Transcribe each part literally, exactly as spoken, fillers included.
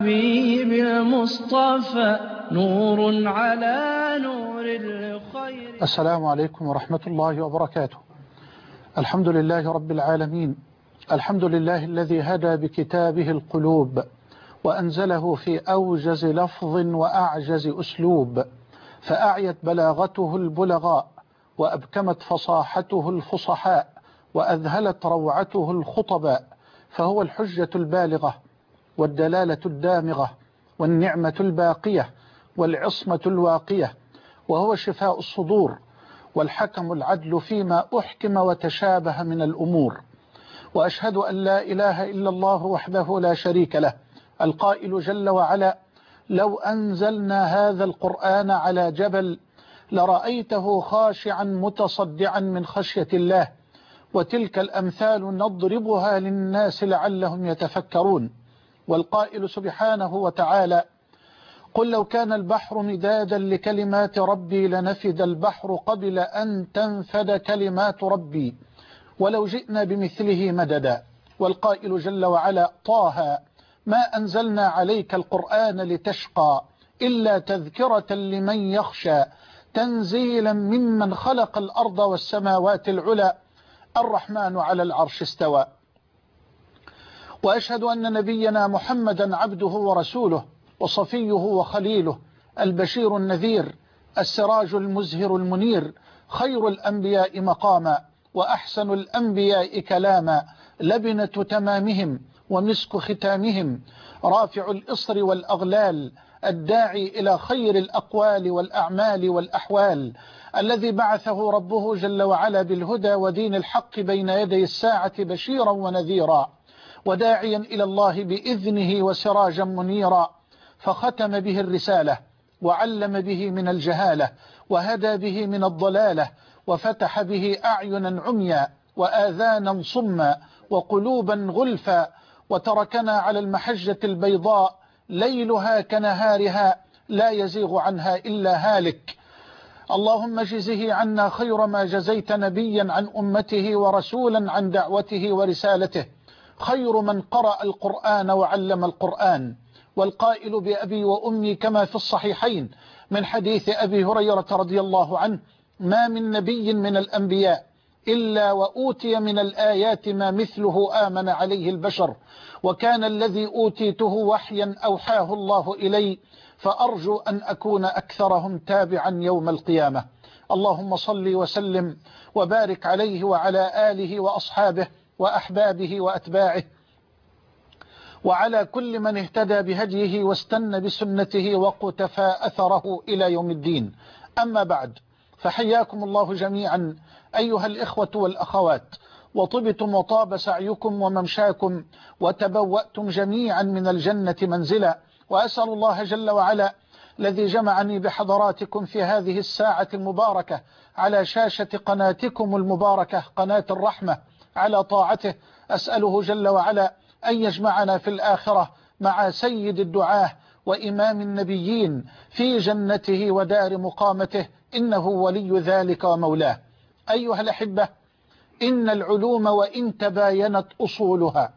حبيب المصطفى نور على نور الخير. السلام عليكم ورحمة الله وبركاته. الحمد لله رب العالمين، الحمد لله الذي هدى بكتابه القلوب وأنزله في أوجز لفظ وأعجز أسلوب، فأعيت بلاغته البلغاء وأبكمت فصاحته الفصحاء وأذهلت روعته الخطباء، فهو الحجة البالغة والدلالة الدامغة والنعمة الباقية والعصمة الواقية، وهو شفاء الصدور والحكم العدل فيما أحكم وتشابه من الأمور. وأشهد أن لا إله إلا الله وحده لا شريك له، القائل جل وعلا: لو أنزلنا هذا القرآن على جبل لرأيته خاشعا متصدعا من خشية الله، وتلك الأمثال نضربها للناس لعلهم يتفكرون. والقائل سبحانه وتعالى: قل لو كان البحر مدادا لكلمات ربي لنفد البحر قبل أن تنفد كلمات ربي ولو جئنا بمثله مددا. والقائل جل وعلا: طه ما أنزلنا عليك القرآن لتشقى إلا تذكرة لمن يخشى تنزيلا ممن خلق الأرض والسماوات العلى الرحمن على العرش استوى. وأشهد أن نبينا محمدا عبده ورسوله وصفيه وخليله، البشير النذير، السراج المزهر المنير، خير الأنبياء مقاما وأحسن الأنبياء كلاما، لبنة تمامهم ومسك ختامهم، رافع الإصر والأغلال، الداعي إلى خير الأقوال والأعمال والأحوال، الذي بعثه ربه جل وعلا بالهدى ودين الحق بين يدي الساعة بشيرا ونذيرا وداعيا إلى الله بإذنه وسراجا منيرا، فختم به الرسالة وعلم به من الجهالة وهدى به من الضلالة وفتح به أعينا عميا وآذانا صما وقلوبا غلفا، وتركنا على المحجة البيضاء ليلها كنهارها لا يزيغ عنها إلا هالك. اللهم جزه عنا خير ما جزيت نبيا عن أمته ورسولا عن دعوته ورسالته، خير من قرأ القرآن وعلم القرآن. والقائل بأبي وأمي كما في الصحيحين من حديث أبي هريرة رضي الله عنه: ما من نبي من الأنبياء إلا وأوتي من الآيات ما مثله آمن عليه البشر، وكان الذي أوتيته وحيا أوحاه الله إلي، فأرجو أن أكون أكثرهم تابعا يوم القيامة. اللهم صل وسلم وبارك عليه وعلى آله وأصحابه وأحبابه وأتباعه وعلى كل من اهتدى بهديه واستنى بسنته وقتفى أثره إلى يوم الدين. أما بعد، فحياكم الله جميعا أيها الإخوة والأخوات، وطبتم وطاب سعيكم وممشاكم وتبوأتم جميعا من الجنة منزلا. وأسأل الله جل وعلا الذي جمعني بحضراتكم في هذه الساعة المباركة على شاشة قناتكم المباركة قناة الرحمة على طاعته، أسأله جل وعلا أن يجمعنا في الآخرة مع سيد الدعاة وإمام النبيين في جنته ودار مقامته، إنه ولي ذلك ومولاه. أيها الأحبة، إن العلوم وإن تباينت أصولها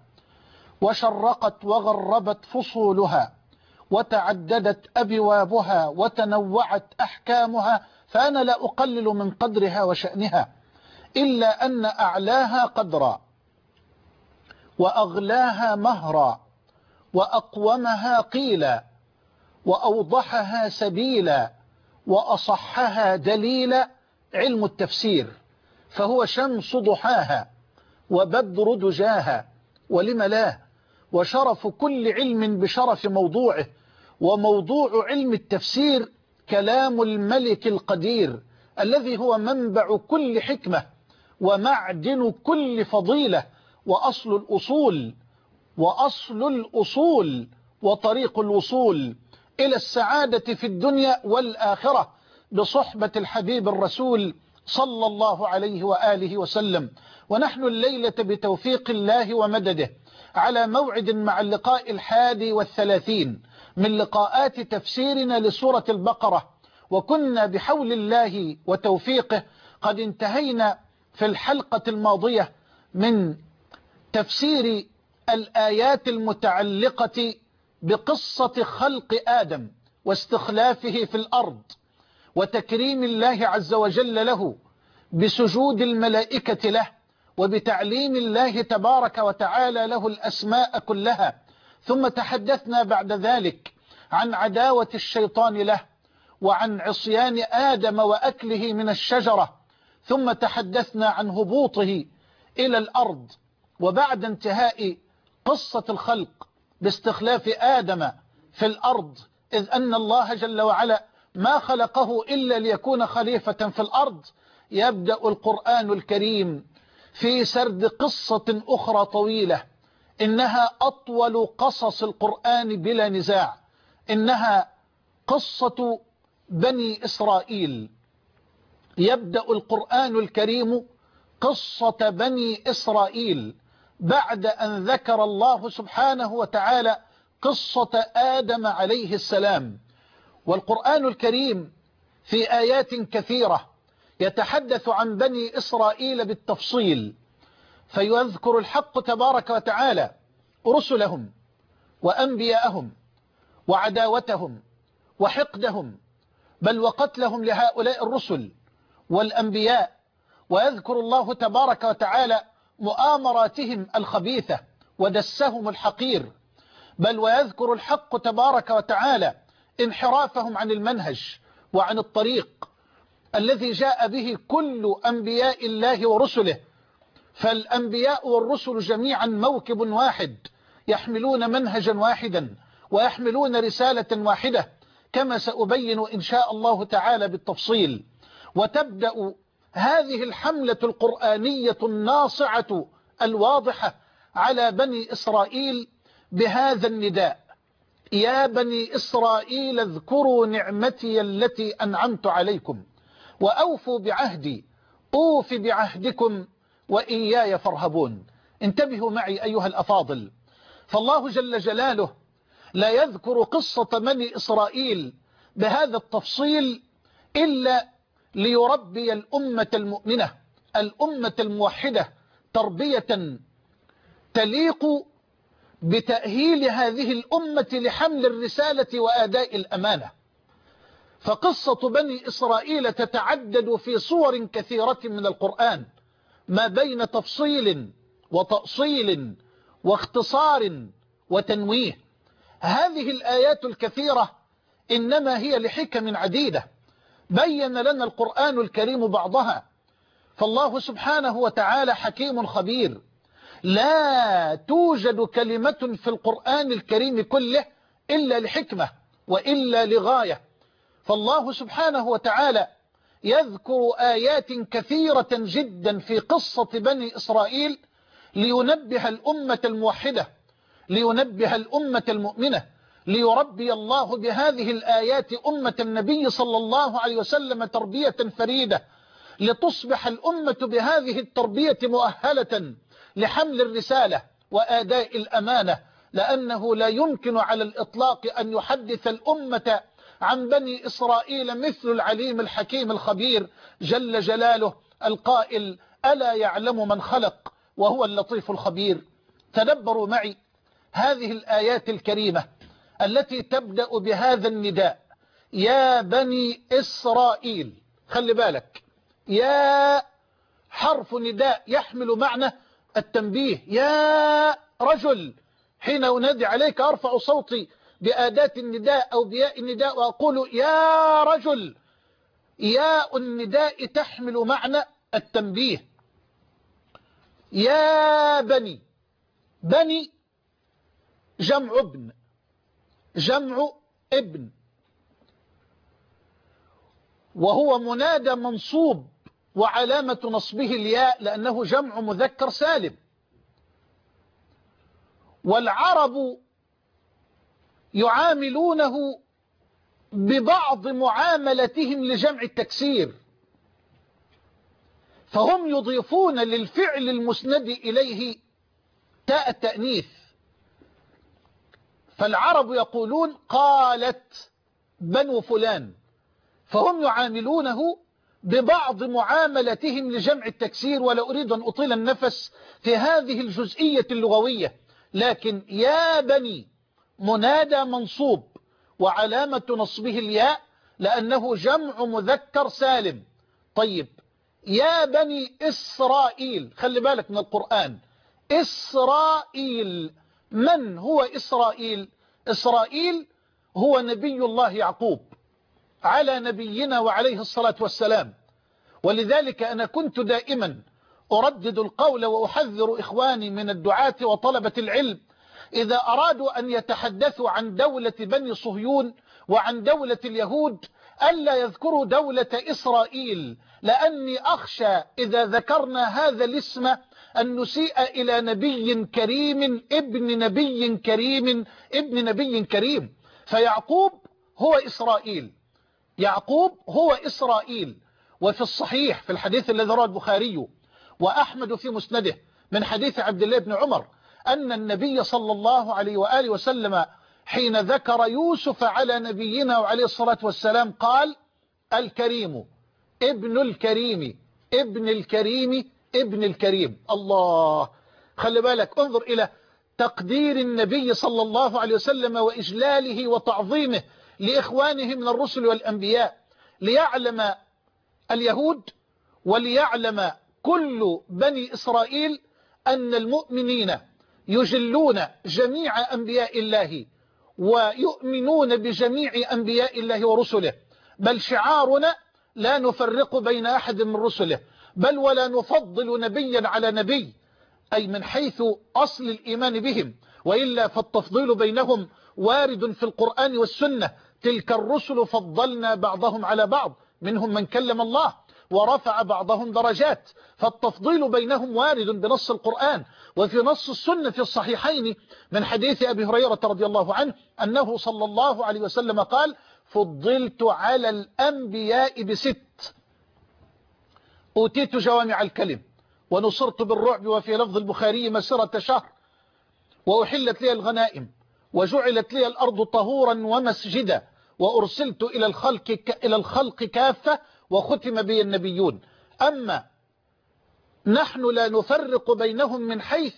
وشرقت وغربت فصولها وتعددت أبوابها وتنوعت أحكامها، فأنا لا أقلل من قدرها وشأنها، إلا أن أعلاها قدرا وأغلاها مهرا وأقومها قيلا وأوضحها سبيلا وأصحها دليلا علم التفسير، فهو شمس ضحاها وبدر دجاها، ولم لا، وشرف كل علم بشرف موضوعه، وموضوع علم التفسير كلام الملك القدير الذي هو منبع كل حكمة ومعدن كل فضيلة وأصل الأصول وأصل الأصول وطريق الوصول إلى السعادة في الدنيا والآخرة بصحبة الحبيب الرسول صلى الله عليه وآله وسلم. ونحن الليلة بتوفيق الله ومدده على موعد مع اللقاء الحادي والثلاثين من لقاءات تفسيرنا لسورة البقرة، وكنا بحول الله وتوفيقه قد انتهينا في الحلقة الماضية من تفسير الآيات المتعلقة بقصة خلق آدم واستخلافه في الأرض وتكريم الله عز وجل له بسجود الملائكة له وبتعليم الله تبارك وتعالى له الأسماء كلها. ثم تحدثنا بعد ذلك عن عداوة الشيطان له وعن عصيان آدم وأكله من الشجرة. ثم تحدثنا عن هبوطه إلى الأرض. وبعد انتهاء قصة الخلق باستخلاف آدم في الأرض، إذ أن الله جل وعلا ما خلقه إلا ليكون خليفة في الأرض، يبدأ القرآن الكريم في سرد قصة أخرى طويلة، إنها أطول قصص القرآن بلا نزاع، إنها قصة بني إسرائيل. يبدأ القرآن الكريم قصة بني إسرائيل بعد أن ذكر الله سبحانه وتعالى قصة آدم عليه السلام. والقرآن الكريم في آيات كثيرة يتحدث عن بني إسرائيل بالتفصيل، فيذكر الحق تبارك وتعالى رسلهم وأنبياءهم وعداوتهم وحقدهم بل وقتلهم لهؤلاء الرسل والأنبياء، ويذكر الله تبارك وتعالى مؤامراتهم الخبيثة ودسهم الحقير، بل ويذكر الحق تبارك وتعالى انحرافهم عن المنهج وعن الطريق الذي جاء به كل أنبياء الله ورسله. فالأنبياء والرسل جميعا موكب واحد، يحملون منهجا واحدا ويحملون رسالة واحدة، كما سأبين إن شاء الله تعالى بالتفصيل. وتبدأ هذه الحملة القرآنية الناصعة الواضحة على بني إسرائيل بهذا النداء: يا بني إسرائيل اذكروا نعمتي التي أنعمت عليكم وأوفوا بعهدي أوف بعهدكم وإياي فارهبون. انتبهوا معي أيها الأفاضل، فالله جل جلاله لا يذكر قصة بني إسرائيل بهذا التفصيل إلا ليربي الأمة المؤمنة، الأمة الموحدة، تربية تليق بتأهيل هذه الأمة لحمل الرسالة وأداء الأمانة. فقصة بني إسرائيل تتعدد في صور كثيرة من القرآن، ما بين تفصيل وتأصيل واختصار وتنويه. هذه الآيات الكثيرة إنما هي لحكم عديدة بين لنا القرآن الكريم بعضها. فالله سبحانه وتعالى حكيم خبير، لا توجد كلمة في القرآن الكريم كله إلا لحكمة وإلا لغاية. فالله سبحانه وتعالى يذكر آيات كثيرة جدا في قصة بني إسرائيل لينبه الأمة الموحدة، لينبه الأمة المؤمنة، ليربي الله بهذه الآيات أمة النبي صلى الله عليه وسلم تربية فريدة، لتصبح الأمة بهذه التربية مؤهلة لحمل الرسالة وآداء الأمانة. لأنه لا يمكن على الإطلاق أن يحدث الأمة عن بني إسرائيل مثل العليم الحكيم الخبير جل جلاله القائل: ألا يعلم من خلق وهو اللطيف الخبير. تدبروا معي هذه الآيات الكريمة التي تبدأ بهذا النداء: يا بني إسرائيل. خلي بالك، يا حرف نداء يحمل معنى التنبيه. يا رجل، حين أنادي عليك أرفع صوتي بأداة النداء أو بياء النداء وأقول يا رجل. ياء النداء تحمل معنى التنبيه. يا بني، بني جمع ابن، جمع ابن، وهو منادى منصوب وعلامة نصبه الياء لأنه جمع مذكر سالم. والعرب يعاملونه ببعض معاملتهم لجمع التكسير، فهم يضيفون للفعل المسند إليه تاء التأنيث. فالعرب يقولون قالت بنو فلان، فهم يعاملونه ببعض معاملتهم لجمع التكسير. ولا أريد أن أطيل النفس في هذه الجزئية اللغوية، لكن يا بني منادى منصوب وعلامة نصبه الياء لأنه جمع مذكر سالم. طيب يا بني إسرائيل، خلي بالك من القرآن، إسرائيل. من هو إسرائيل؟ إسرائيل هو نبي الله يعقوب على نبينا وعليه الصلاة والسلام. ولذلك أنا كنت دائما أردد القول وأحذر إخواني من الدعاة وطلبة العلم إذا أرادوا أن يتحدثوا عن دولة بني صهيون وعن دولة اليهود ألا يذكروا دولة إسرائيل، لأني أخشى إذا ذكرنا هذا الاسم أن نسيء إلى نبي كريم ابن نبي كريم ابن نبي كريم. فيعقوب هو إسرائيل، يعقوب هو إسرائيل. وفي الصحيح في الحديث الذي رواه البخاري وأحمد في مسنده من حديث عبد الله بن عمر أن النبي صلى الله عليه وآله وسلم حين ذكر يوسف على نبينا وعليه الصلاة والسلام قال الكريم ابن الكريم ابن الكريم ابن الكريم. الله، خلي بالك، انظر إلى تقدير النبي صلى الله عليه وسلم وإجلاله وتعظيمه لإخوانه من الرسل والأنبياء، ليعلم اليهود وليعلم كل بني إسرائيل أن المؤمنين يجلون جميع أنبياء الله ويؤمنون بجميع أنبياء الله ورسله، بل شعارنا لا نفرق بين أحد من رسله، بل ولا نفضل نبيا على نبي، أي من حيث أصل الإيمان بهم، وإلا فالتفضيل بينهم وارد في القرآن والسنة. تلك الرسل فضلنا بعضهم على بعض، منهم من كلم الله ورفع بعضهم درجات، فالتفضيل بينهم وارد بنص القرآن وفي نص السنة في الصحيحين من حديث أبي هريرة رضي الله عنه أنه صلى الله عليه وسلم قال فضلت على الأنبياء بست، أوتيت جوامع الكلم ونصرت بالرعب، وفي لفظ البخاري مسيرة شهر، وأحلت لي الغنائم، وجعلت لي الأرض طهورا ومسجدا، وأرسلت إلى الخلق إلى الخلق كافة، وختم بي النبيون. أما نحن لا نفرق بينهم من حيث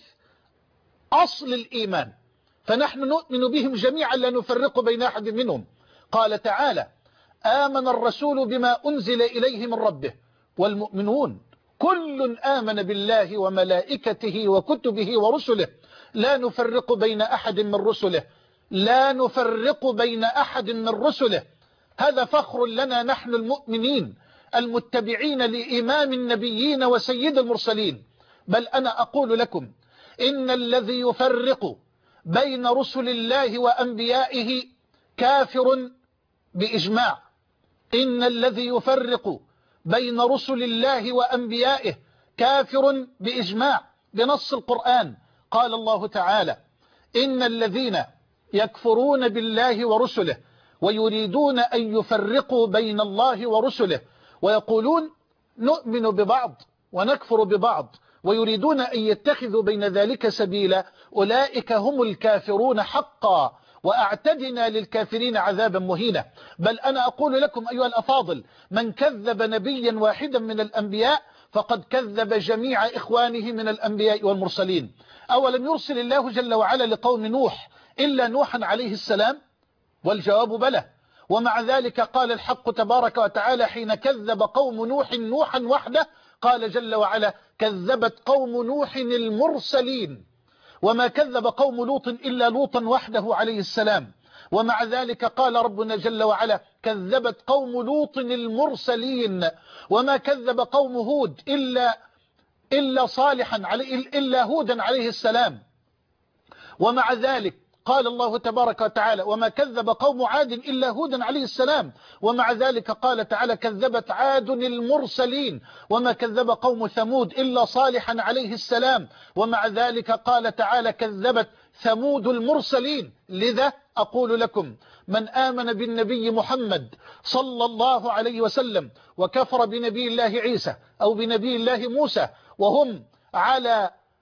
أصل الإيمان، فنحن نؤمن بهم جميعا لا نفرق بين أحد منهم. قال تعالى آمن الرسول بما أنزل إليه من ربه والمؤمنون كل آمن بالله وملائكته وكتبه ورسله لا نفرق بين أحد من رسله لا نفرق بين أحد من رسله. هذا فخر لنا نحن المؤمنين المتبعين لإمام النبيين وسيد المرسلين. بل أنا أقول لكم إن الذي يفرق بين رسل الله وأنبيائه كافر بإجماع. إن الذي يفرق بين رسل الله وأنبيائه كافر بإجماع بنص القرآن. قال الله تعالى إن الذين يكفرون بالله ورسله ويريدون أن يفرقوا بين الله ورسله ويقولون نؤمن ببعض ونكفر ببعض ويريدون أن يتخذوا بين ذلك سبيلا أولئك هم الكافرون حقا وأعتدنا للكافرين عذابا مهينا. بل أنا أقول لكم أيها الأفاضل من كذب نبيا واحدا من الأنبياء فقد كذب جميع إخوانه من الأنبياء والمرسلين. أولم يرسل الله جل وعلا لقوم نوح إلا نوحا عليه السلام؟ والجواب بلى. ومع ذلك قال الحق تبارك وتعالى حين كذب قوم نوح نوحا وحده قال جل وعلا كذبت قوم نوح المرسلين، وما كذب قوم لوط إلا لوطا وحده عليه السلام. ومع ذلك قال ربنا جل وعلا كذبت قوم لوط المرسلين، وما كذب قوم هود إلا إلا صالحا عليه إلا هودا عليه السلام. ومع ذلك قال الله تبارك وتعالى وما كذب قوم عاد إلا هودا عليه السلام. ومع ذلك قال تعالى كذبت عاد المرسلين، وما كذب قوم ثمود إلا صالحا عليه السلام. ومع ذلك قال تعالى كذبت ثمود المرسلين. لذا أقول لكم من آمن بالنبي محمد صلى الله عليه وسلم وكفر بنبي الله عيسى أو بنبي الله موسى وهم على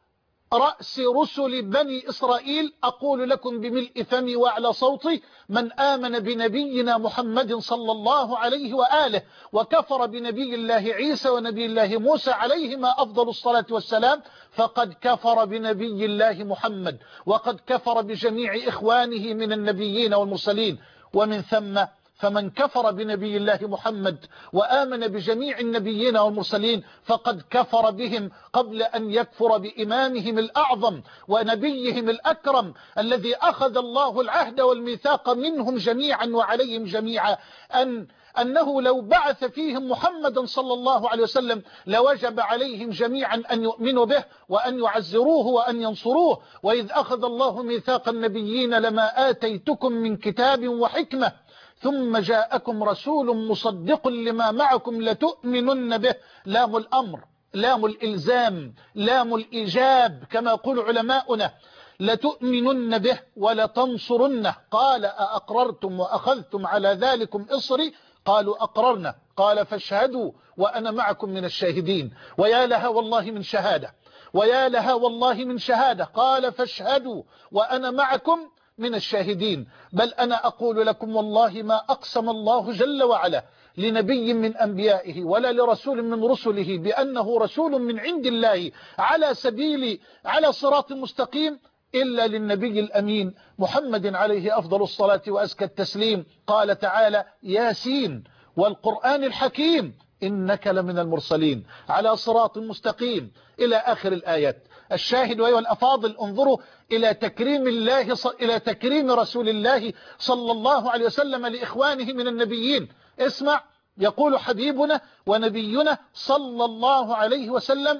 رأس رسل بني إسرائيل أقول لكم بملء فمي وأعلى صوتي: من آمن بنبينا محمد صلى الله عليه وآله وكفر بنبي الله عيسى ونبي الله موسى عليهما أفضل الصلاة والسلام فقد كفر بنبي الله محمد، وقد كفر بجميع إخوانه من النبيين والمرسلين. ومن ثم فمن كفر بنبي الله محمد وآمن بجميع النبيين والمرسلين فقد كفر بهم قبل أن يكفر بإمامهم الأعظم ونبيهم الأكرم الذي أخذ الله العهد والميثاق منهم جميعا وعليهم جميعا أن أنه لو بعث فيهم محمدا صلى الله عليه وسلم لوجب عليهم جميعا أن يؤمنوا به وأن يعزروه وأن ينصروه. وإذ أخذ الله ميثاق النبيين لما آتيتكم من كتاب وحكمة ثم جاءكم رسول مصدق لما معكم لتؤمنن به. لام الأمر، لام الإلزام، لام الإيجاب كما يقول علماؤنا. لتؤمنن به ولتنصرنه. قال أأقررتم وأخذتم على ذلكم إصري؟ قالوا أقررنا. قال فاشهدوا وأنا معكم من الشاهدين. ويا لها والله من شهادة، ويا لها والله من شهادة. قال فاشهدوا وأنا معكم من الشاهدين. بل أنا أقول لكم والله ما أقسم الله جل وعلا لنبي من أنبيائه ولا لرسول من رسله بأنه رسول من عند الله على سبيل على صراط مستقيم إلا للنبي الأمين محمد عليه أفضل الصلاة وأزكى التسليم. قال تعالى: ياسين والقرآن الحكيم إنك لمن المرسلين على صراط مستقيم إلى آخر الآيات. الشاهد أيها الأفاضل، انظروا إلى تكريم الله إلى تكريم رسول الله صلى الله عليه وسلم لإخوانه من النبيين. اسمع، يقول حبيبنا ونبينا صلى الله عليه وسلم: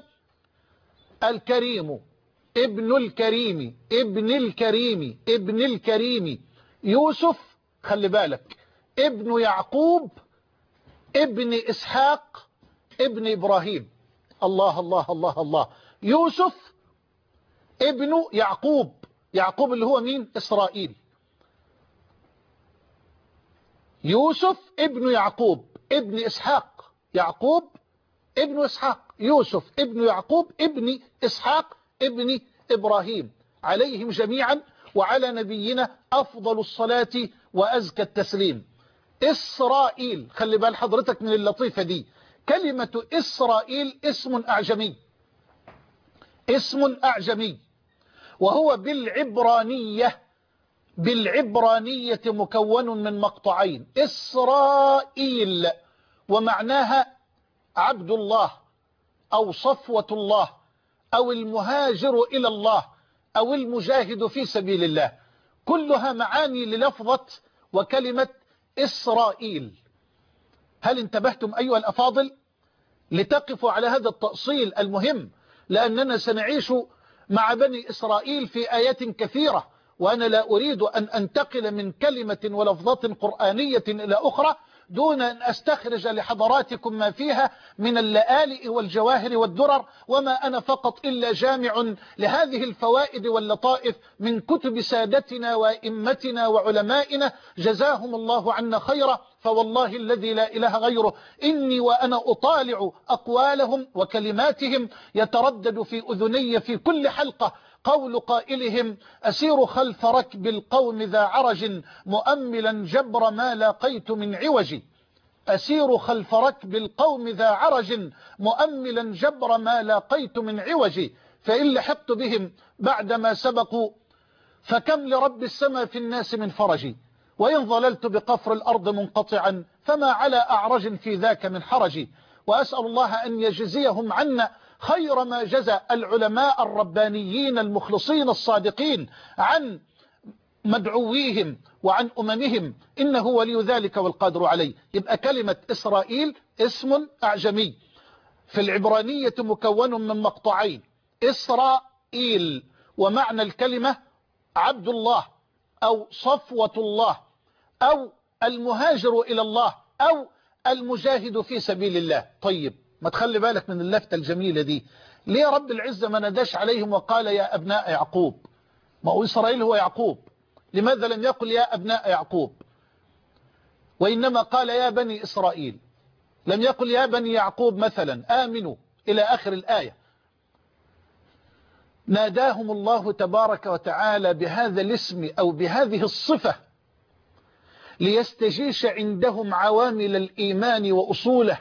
الكريم ابن الكريم ابن الكريم ابن الكريم يوسف، خلي بالك، ابن يعقوب ابن إسحاق ابن إبراهيم. الله الله الله الله. يوسف ابن يعقوب، يعقوب اللي هو مين؟ إسرائيل. يوسف ابن يعقوب ابن إسحاق، يعقوب ابن إسحاق، يوسف ابن يعقوب ابن إسحاق ابن إبراهيم، عليهم جميعا وعلى نبينا أفضل الصلاة وأزكى التسليم. إسرائيل، خلي بال حضرتك من اللطيفة دي، كلمة إسرائيل اسم أعجمي، اسم أعجمي، وهو بالعبرانية بالعبرانية مكون من مقطعين: إسرائيل ومعناها عبد الله أو صفوة الله أو المهاجر إلى الله أو المجاهد في سبيل الله، كلها معاني للفظة وكلمة إسرائيل. هل انتبهتم أيها الأفاضل؟ لتقفوا على هذا التأصيل المهم، لأننا سنعيش مع بني إسرائيل في آيات كثيرة، وأنا لا أريد أن أنتقل من كلمة ولفظة قرآنية إلى أخرى دون أن أستخرج لحضراتكم ما فيها من اللآلئ والجواهر والدرر، وما أنا فقط إلا جامع لهذه الفوائد واللطائف من كتب سادتنا وإمتنا وعلمائنا جزاهم الله عنا خيرا. فوالله الذي لا إله غيره إني وأنا أطالع أقوالهم وكلماتهم يتردد في أذني في كل حلقة قول قائلهم: أسير خلف ركب القوم ذا عرج مؤملا جبر ما لاقيت من عوج. أسير خلف ركب القوم ذا عرج مؤملا جبر ما لاقيت من عوج، فإن لحقت بهم بعدما سبقوا فكم لرب السماء في الناس من فرج، وإن ظللت بقفر الأرض منقطعا فما على أعرج في ذاك من حرج. وأسأل الله أن يجزيهم عنا خير ما جزى العلماء الربانيين المخلصين الصادقين عن مدعويهم وعن أممهم، إنه ولي ذلك والقادر عليه. يبقى كلمة إسرائيل اسم أعجمي في العبرانية مكون من مقطعين: إسرائيل ومعنى الكلمة عبد الله أو صفوة الله أو المهاجر إلى الله أو المجاهد في سبيل الله. طيب، ما تخلي بالك من اللفتة الجميلة دي، ليه رب العزة ما نداش عليهم وقال يا أبناء يعقوب؟ ما هو إسرائيل هو يعقوب، لماذا لم يقل يا أبناء يعقوب؟ وإنما قال يا بني إسرائيل، لم يقل يا بني يعقوب مثلا آمنوا إلى آخر الآية. ناداهم الله تبارك وتعالى بهذا الاسم أو بهذه الصفة ليستجيش عندهم عوامل الإيمان وأصوله،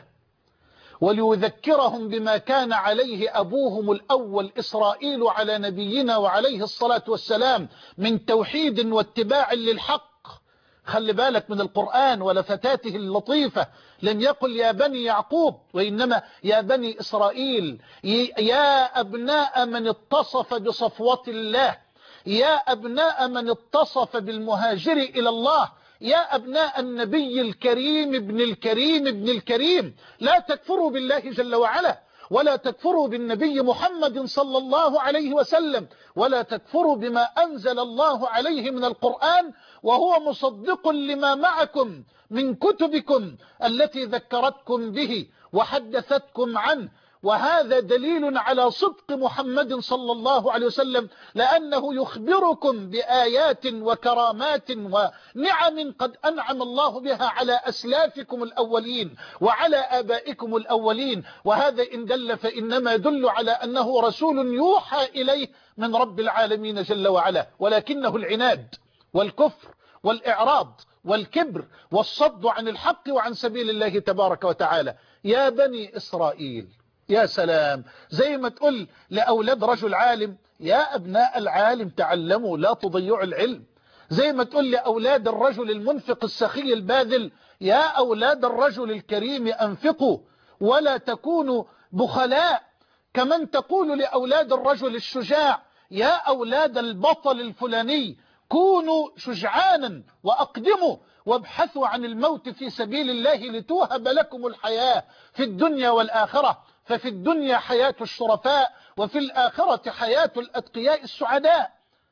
وليذكرهم بما كان عليه أبوهم الأول إسرائيل على نبينا وعليه الصلاة والسلام من توحيد واتباع للحق. خلي بالك من القرآن ولفتاته اللطيفة، لم يقل يا بني يعقوب وإنما يا بني إسرائيل، يا أبناء من اتصف بصفوة الله، يا أبناء من اتصف بالمهاجر إلى الله، يا أبناء النبي الكريم ابن الكريم ابن الكريم، لا تكفروا بالله جل وعلا، ولا تكفروا بالنبي محمد صلى الله عليه وسلم، ولا تكفروا بما أنزل الله عليه من القرآن وهو مصدق لما معكم من كتبكم التي ذكرتكم به وحدثتكم عنه. وهذا دليل على صدق محمد صلى الله عليه وسلم، لأنه يخبركم بآيات وكرامات ونعم قد أنعم الله بها على أسلافكم الأولين وعلى آبائكم الأولين. وهذا إن دل فإنما يدل على أنه رسول يوحى إليه من رب العالمين جل وعلا، ولكنه العناد والكفر والإعراض والكبر والصد عن الحق وعن سبيل الله تبارك وتعالى. يا بني إسرائيل، يا سلام، زي ما تقول لأولاد رجل عالم يا أبناء العالم تعلموا لا تضيعوا العلم، زي ما تقول لأولاد الرجل المنفق السخي الباذل يا أولاد الرجل الكريم أنفقوا ولا تكونوا بخلاء، كمن تقول لأولاد الرجل الشجاع يا أولاد البطل الفلاني كونوا شجعانا وأقدموا وابحثوا عن الموت في سبيل الله لتوهب لكم الحياة في الدنيا والآخرة، ففي الدنيا حياة الشرفاء وفي الآخرة حياة الأتقياء السعداء.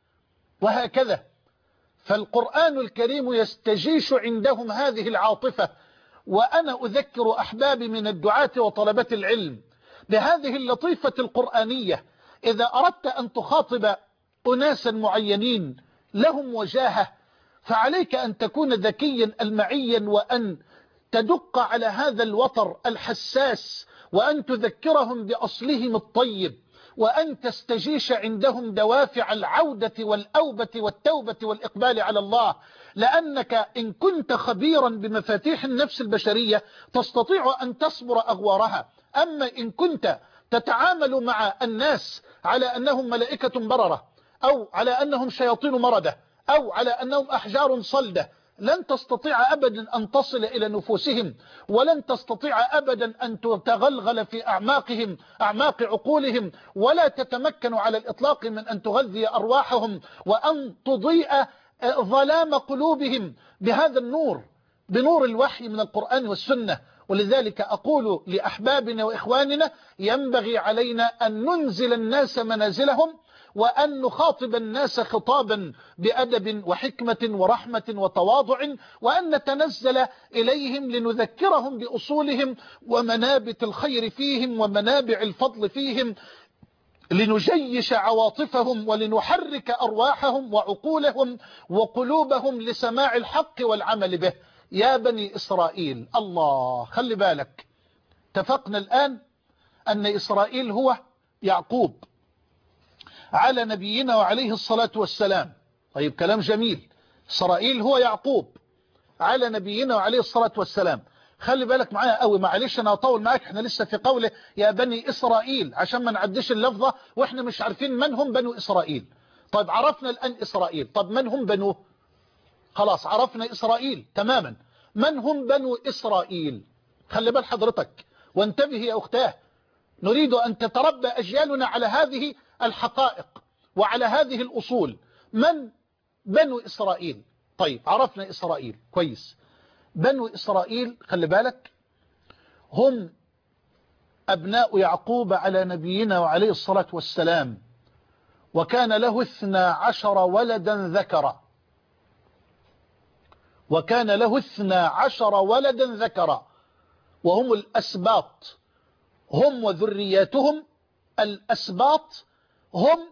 وهكذا فالقرآن الكريم يستجيش عندهم هذه العاطفة. وأنا أذكر أحبابي من الدعاة وطلبة العلم بهذه اللطيفة القرآنية، إذا أردت أن تخاطب أناسا معينين لهم وجاهة فعليك أن تكون ذكيا المعيا، وأن تدق على هذا الوتر الحساس، وأن تذكرهم بأصلهم الطيب، وأن تستجيش عندهم دوافع العودة والأوبة والتوبة والإقبال على الله. لأنك إن كنت خبيرا بمفاتيح النفس البشرية تستطيع أن تصبر أغوارها. أما إن كنت تتعامل مع الناس على أنهم ملائكة بررة، أو على أنهم شياطين مردة، أو على أنهم أحجار صلدة، لن تستطيع أبدا أن تصل إلى نفوسهم، ولن تستطيع أبدا أن تتغلغل في أعماقهم أعماق عقولهم، ولا تتمكن على الإطلاق من أن تغذي أرواحهم وأن تضيء ظلام قلوبهم بهذا النور، بنور الوحي من القرآن والسنة. ولذلك أقول لأحبابنا وإخواننا ينبغي علينا أن ننزل الناس منازلهم، وأن نخاطب الناس خطابا بأدب وحكمة ورحمة وتواضع، وأن نتنزل إليهم لنذكرهم بأصولهم ومنابت الخير فيهم ومنابع الفضل فيهم، لنجيش عواطفهم ولنحرك أرواحهم وعقولهم وقلوبهم لسماع الحق والعمل به. يا بني إسرائيل، الله، خلي بالك، اتفقنا الآن أن إسرائيل هو يعقوب على نبينا وعليه الصلاة والسلام. طيب كلام جميل، إسرائيل هو يعقوب على نبينا وعليه الصلاة والسلام. خلي بالك معايا قوي، معلش انا هطول معاك، احنا لسه في قوله يا بني إسرائيل عشان ما نعدش اللفظة واحنا مش عارفين من هم بنو إسرائيل. طيب عرفنا الآن إسرائيل، طب من هم بنوه؟ خلاص عرفنا إسرائيل تماما، من هم بنو إسرائيل؟ خلي بال حضرتك وانتبه يا أختاه، نريد أن تتربى أجيالنا على هذه الحقائق وعلى هذه الأصول. من بنو إسرائيل؟ طيب عرفنا إسرائيل كويس. بنو إسرائيل خلي بالك هم أبناء يعقوب على نبينا وعليه الصلاة والسلام، وكان له اثنا عشر ولدا ذكرا، وكان له اثنا عشر ولدا ذكرا، وهم الأسباط، هم وذرياتهم الأسباط، هم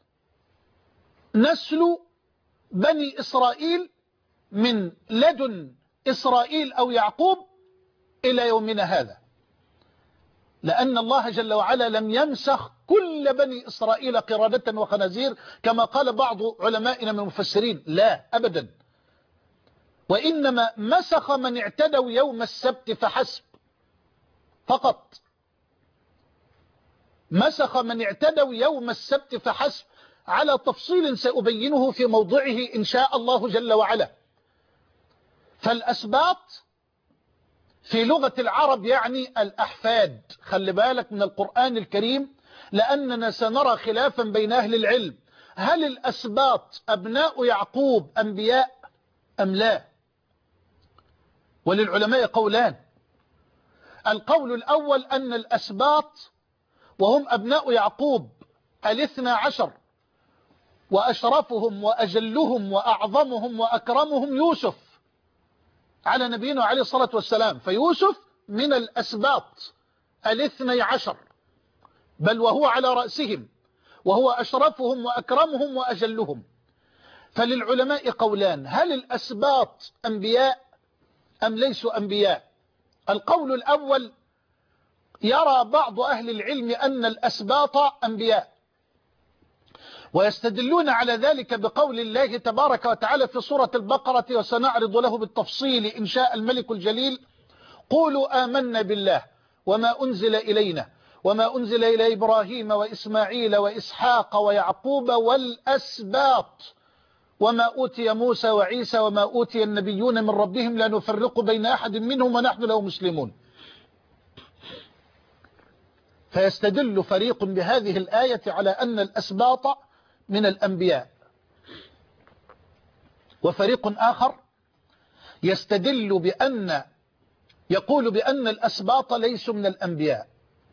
نسل بني إسرائيل من لدن إسرائيل أو يعقوب إلى يومنا هذا. لأن الله جل وعلا لم يمسخ كل بني إسرائيل قردة وخنازير كما قال بعض علمائنا من المفسرين، لا أبدا، وإنما مسخ من اعتدوا يوم السبت فحسب فقط، مسخ من اعتدوا يوم السبت فحسب، على تفصيل سأبينه في موضعه إن شاء الله جل وعلا. فالأسباط في لغة العرب يعني الأحفاد، خلي بالك من القرآن الكريم لأننا سنرى خلافا بين أهل العلم، هل الأسباط أبناء يعقوب أنبياء أم لا؟ وللعلماء قولان، القول الأول أن الأسباط وهم أبناء يعقوب الاثنى عشر وأشرفهم وأجلهم وأعظمهم وأكرمهم يوسف على نبينا عليه الصلاة والسلام، فيوسف من الأسباط الاثني عشر بل وهو على رأسهم وهو أشرفهم وأكرمهم وأجلهم. فللعلماء قولان، هل الأسباط أنبياء أم ليسوا أنبياء؟ القول الأول يرى بعض أهل العلم أن الأسباط أنبياء، ويستدلون على ذلك بقول الله تبارك وتعالى في سورة البقرة، وسنعرض له بالتفصيل إن شاء الملك الجليل: قولوا آمنا بالله وما أنزل إلينا وما أنزل إلى إبراهيم وإسماعيل وإسحاق ويعقوب والأسباط وما أوتي موسى وعيسى وما أوتي النبيون من ربهم لا نفرق بين أحد منهم ونحن له مسلمون. فيستدل فريق بهذه الآية على أن الأسباط من الأنبياء، وفريق آخر يستدل بأن يقول بأن الأسباط ليسوا من الأنبياء،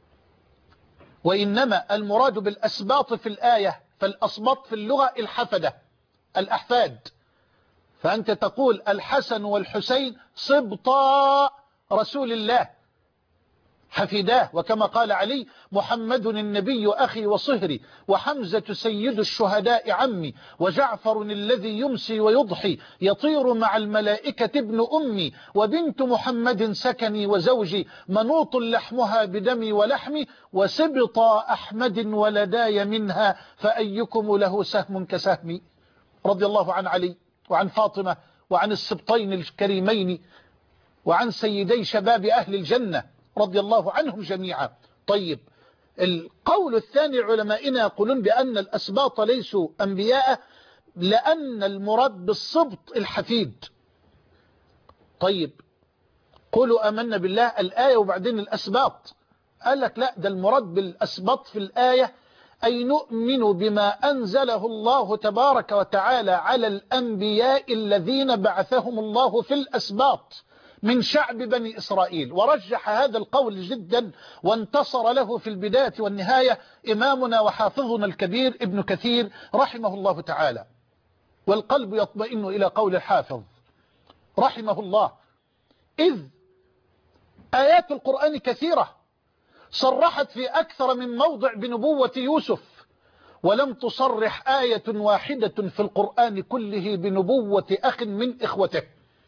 وإنما المراد بالأسباط في الآية، فالأسباط في اللغة الحفدة الأحفاد، فأنت تقول الحسن والحسين سبطا رسول الله حفيداه، وكما قال علي: محمد النبي أخي وصهري وحمزة سيد الشهداء عمي وجعفر الذي يمسي ويضحي يطير مع الملائكة ابن أمي وبنت محمد سكني وزوجي منوط لحمها بدمي ولحمي وسبط أحمد ولداي منها فأيكم له سهم كسهمي. رضي الله عن علي وعن فاطمة وعن السبطين الكريمين وعن سيدي شباب أهل الجنة رضي الله عنهم جميعا. طيب، القول الثاني علمائنا يقولون بأن الأسباط ليسوا أنبياء لأن المراد بالسبط الحفيد. طيب، قولوا آمنا بالله الآية وبعدين الأسباط، قال لك لا، ده المراد بالأسباط في الآية أي نؤمن بما أنزله الله تبارك وتعالى على الأنبياء الذين بعثهم الله في الأسباط من شعب بني إسرائيل. ورجح هذا القول جدا وانتصر له في البداية والنهاية إمامنا وحافظنا الكبير ابن كثير رحمه الله تعالى، والقلب يطمئن إلى قول الحافظ رحمه الله، إذ آيات القرآن كثيرة صرحت في أكثر من موضع بنبوة يوسف، ولم تصرح آية واحدة في القرآن كله بنبوة أخ من إخوته،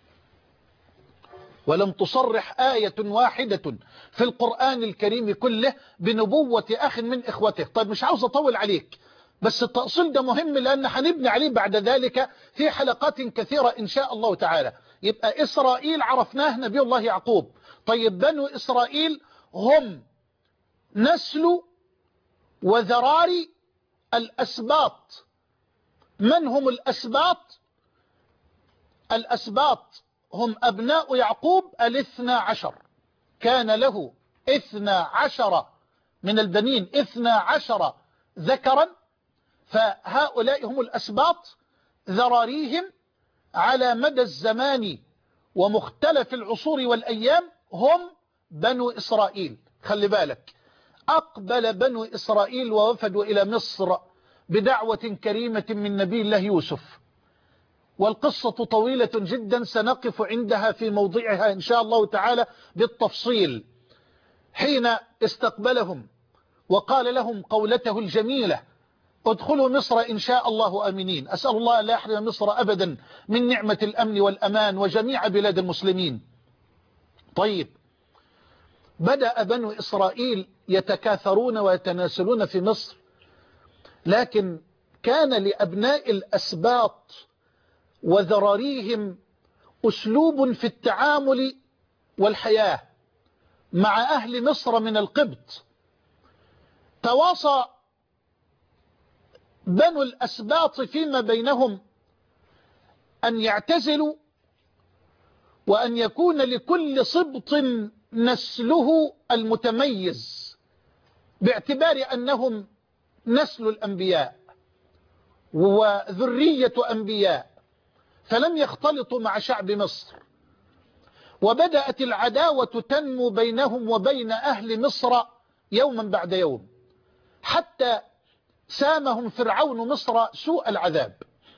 ولم تصرح آية واحدة في القرآن الكريم كله بنبوة أخ من إخوته. طيب، مش عاوز أطول عليك، بس التأصيل ده مهم لأن هنبني عليه بعد ذلك في حلقات كثيرة إن شاء الله تعالى. يبقى إسرائيل عرفناه نبي الله يعقوب. طيب، بنو إسرائيل هم نسل وذراري الأسباط. من هم الأسباط؟ الأسباط هم أبناء يعقوب الاثنى عشر، كان له اثنى عشر من البنين، اثنى عشر ذكرا، فهؤلاء هم الأسباط. ذراريهم على مدى الزمان ومختلف العصور والأيام هم بنو إسرائيل. خلي بالك، أقبل بنو إسرائيل ووفدوا إلى مصر بدعوة كريمة من نبي الله يوسف، والقصة طويلة جدا سنقف عندها في موضعها إن شاء الله تعالى بالتفصيل. حين استقبلهم وقال لهم قولته الجميلة: ادخلوا مصر إن شاء الله آمنين. أسأل الله لا يحرم مصر أبدا من نعمة الأمن والأمان وجميع بلاد المسلمين. طيب، بدأ بنو إسرائيل يتكاثرون ويتناسلون في مصر، لكن كان لأبناء الأسباط وذراريهم أسلوب في التعامل والحياة مع أهل مصر من القبط. تواصى بنو الأسباط فيما بينهم أن يعتزلوا، وأن يكون لكل سبط نسله المتميز باعتبار أنهم نسل الأنبياء وذرية أنبياء، فلم يختلطوا مع شعب مصر. وبدأت العداوة تنمو بينهم وبين أهل مصر يوما بعد يوم، حتى سامهم فرعون مصر سوء العذاب.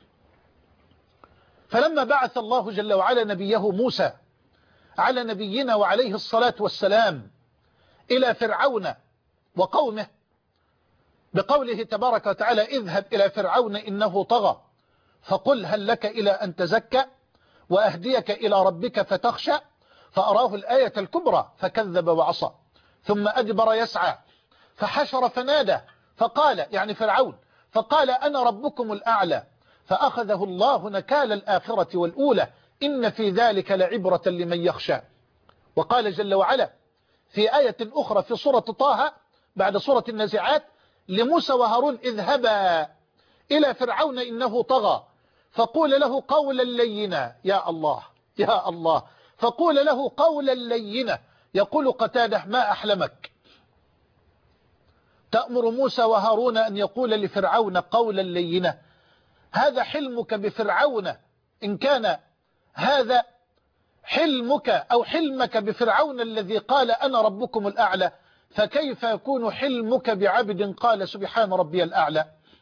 فلما بعث الله جل وعلا نبيه موسى على نبينا وعليه الصلاة والسلام إلى فرعون وقومه بقوله تبارك وتعالى: اذهب إلى فرعون إنه طغى فقل هل لك إلى أن تزكى وأهديك إلى ربك فتخشى، فأراه الآية الكبرى فكذب وعصى، ثم أدبر يسعى فحشر فنادى فقال، يعني فرعون، فقال أنا ربكم الأعلى، فأخذه الله نكال الآخرة والأولى إن في ذلك لعبرة لمن يخشى. وقال جل وعلا في آية أخرى في سورة طه بعد سورة النازعات لموسى وهارون: اذهبا إلى فرعون إنه طغى فقول له قولا لينا. يا الله يا الله، فقول له قولا لينا. يقول قتاده: ما أحلمك تأمر موسى وهارون أن يقول لفرعون قولا لينا؟ هذا حلمك بفرعون، إن كان هذا حلمك أو حلمك بفرعون الذي قال أنا ربكم الأعلى، فكيف يكون حلمك بعبد قال سبحان ربي الأعلى؟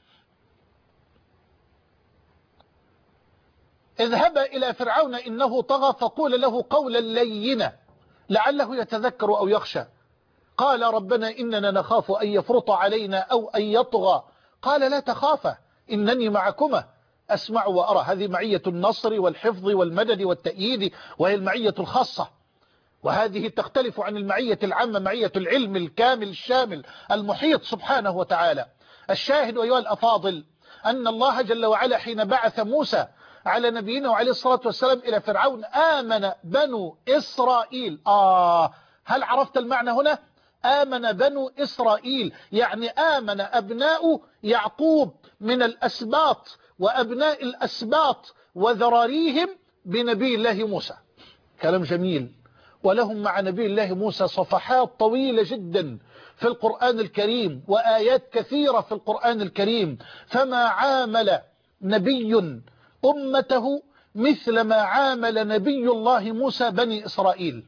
اذهب إلى فرعون إنه طغى فقول له قولا لينا لعله يتذكر أو يخشى. قال ربنا إننا نخاف أن يفرط علينا أو أن يطغى. قال لا تخافا إنني معكما أسمع وأرى. هذه معية النصر والحفظ والمدد والتأييد، وهي المعية الخاصة، وهذه تختلف عن المعية العامة، معية العلم الكامل الشامل المحيط سبحانه وتعالى. الشاهد أيها الأفاضل أن الله جل وعلا حين بعث موسى على نبينا وعليه الصلاة والسلام إلى فرعون آمن بنو إسرائيل. آه هل عرفت المعنى هنا؟ آمن بنو إسرائيل يعني آمن أبناء يعقوب من الأسباط وأبناء الأسباط وذراريهم بنبي الله موسى. كلام جميل. ولهم مع نبي الله موسى صفحات طويلة جدا في القرآن الكريم وآيات كثيرة في القرآن الكريم. فما عامل نبي أمته مثل ما عامل نبي الله موسى بني إسرائيل.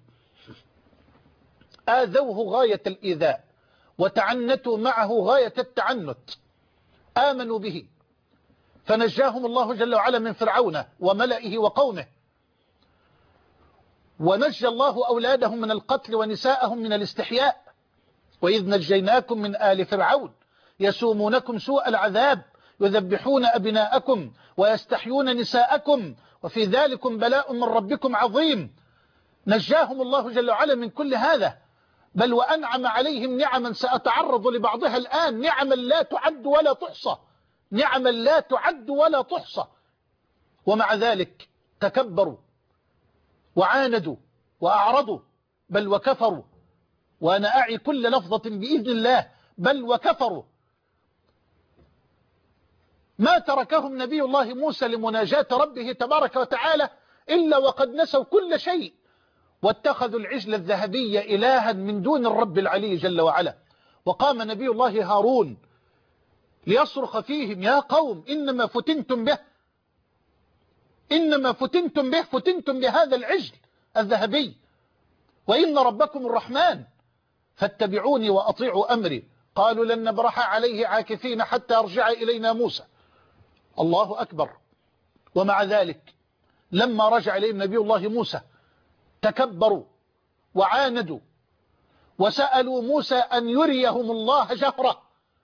آذوه غاية الإيذاء وتعنتوا معه غاية التعنت. آمنوا به فنجاهم الله جل وعلا من فرعون وملئه وقومه، ونجى الله أولادهم من القتل ونساءهم من الاستحياء. وإذ نجيناكم من آل فرعون يسومونكم سوء العذاب يذبحون أبناءكم ويستحيون نساءكم وفي ذلكم بلاء من ربكم عظيم. نجاهم الله جل وعلا من كل هذا، بل وأنعم عليهم نعما سأتعرض لبعضها الآن، نعما لا تعد ولا تحصى، نعما لا تعد ولا تحصى. ومع ذلك تكبروا وعاندوا وأعرضوا بل وكفروا. وأنا أعي كل لفظة بإذن الله، بل وكفروا. ما تركهم نبي الله موسى لمناجاة ربه تبارك وتعالى إلا وقد نسوا كل شيء، واتخذوا العجل الذهبي إلها من دون الرب العلي جل وعلا. وقام نبي الله هارون ليصرخ فيهم: يا قوم إنما فتنتم به، إنما فتنتم به، فتنتم بهذا العجل الذهبي، وإن ربكم الرحمن فاتبعوني وأطيعوا أمري. قالوا لن نبرح عليه عاكفين حتى يرجع إلينا موسى. الله أكبر. ومع ذلك لما رجع إليهم نبي الله موسى تكبروا وعاندوا وسألوا موسى أن يريهم الله جهرة،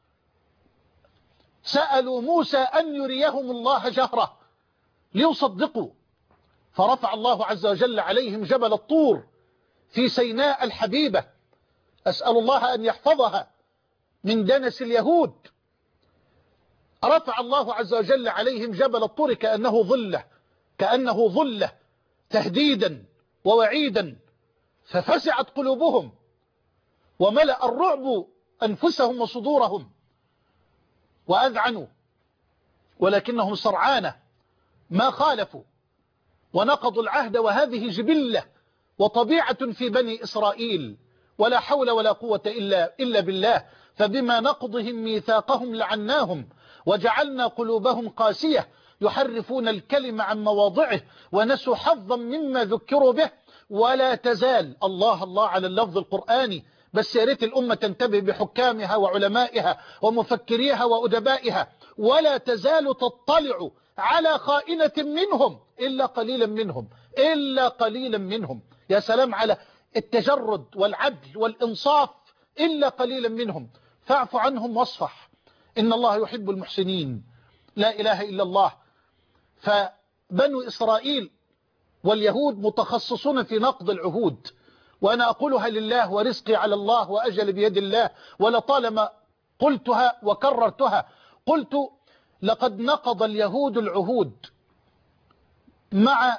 سألوا موسى أن يريهم الله جهرة ليصدقوا. فرفع الله عز وجل عليهم جبل الطور في سيناء الحبيبة أسأل الله أن يحفظها من دنس اليهود. رفع الله عز وجل عليهم جبل الطور كأنه ظلة كأنه ظلة تهديدا ووعيدا، ففزعت قلوبهم وملأ الرعب أنفسهم وصدورهم وأذعنوا، ولكنهم سرعان ما خالفوا ونقضوا العهد، وهذه جبلة وطبيعة في بني إسرائيل، ولا حول ولا قوة إلا, إلا بالله. فبما نقضهم ميثاقهم لعناهم وجعلنا قلوبهم قاسية يحرفون الكلم عن مواضعه ونسوا حظا مما ذكروا به. ولا تزال، الله الله على اللفظ القرآني، بس يا ريت الأمة تنتبه بحكامها وعلمائها ومفكريها وأدبائها. ولا تزال تطلع على خائنة منهم إلا قليلا منهم إلا قليلا منهم. يا سلام على التجرد والعدل والإنصاف، إلا قليلا منهم. فاعف عنهم واصفح، إن الله يحب المحسنين. لا إله إلا الله. فبنو إسرائيل واليهود متخصصون في نقض العهود، وأنا أقولها لله ورزقي على الله وأجل بيد الله، ولطالما قلتها وكررتها. قلت لقد نقض اليهود العهود مع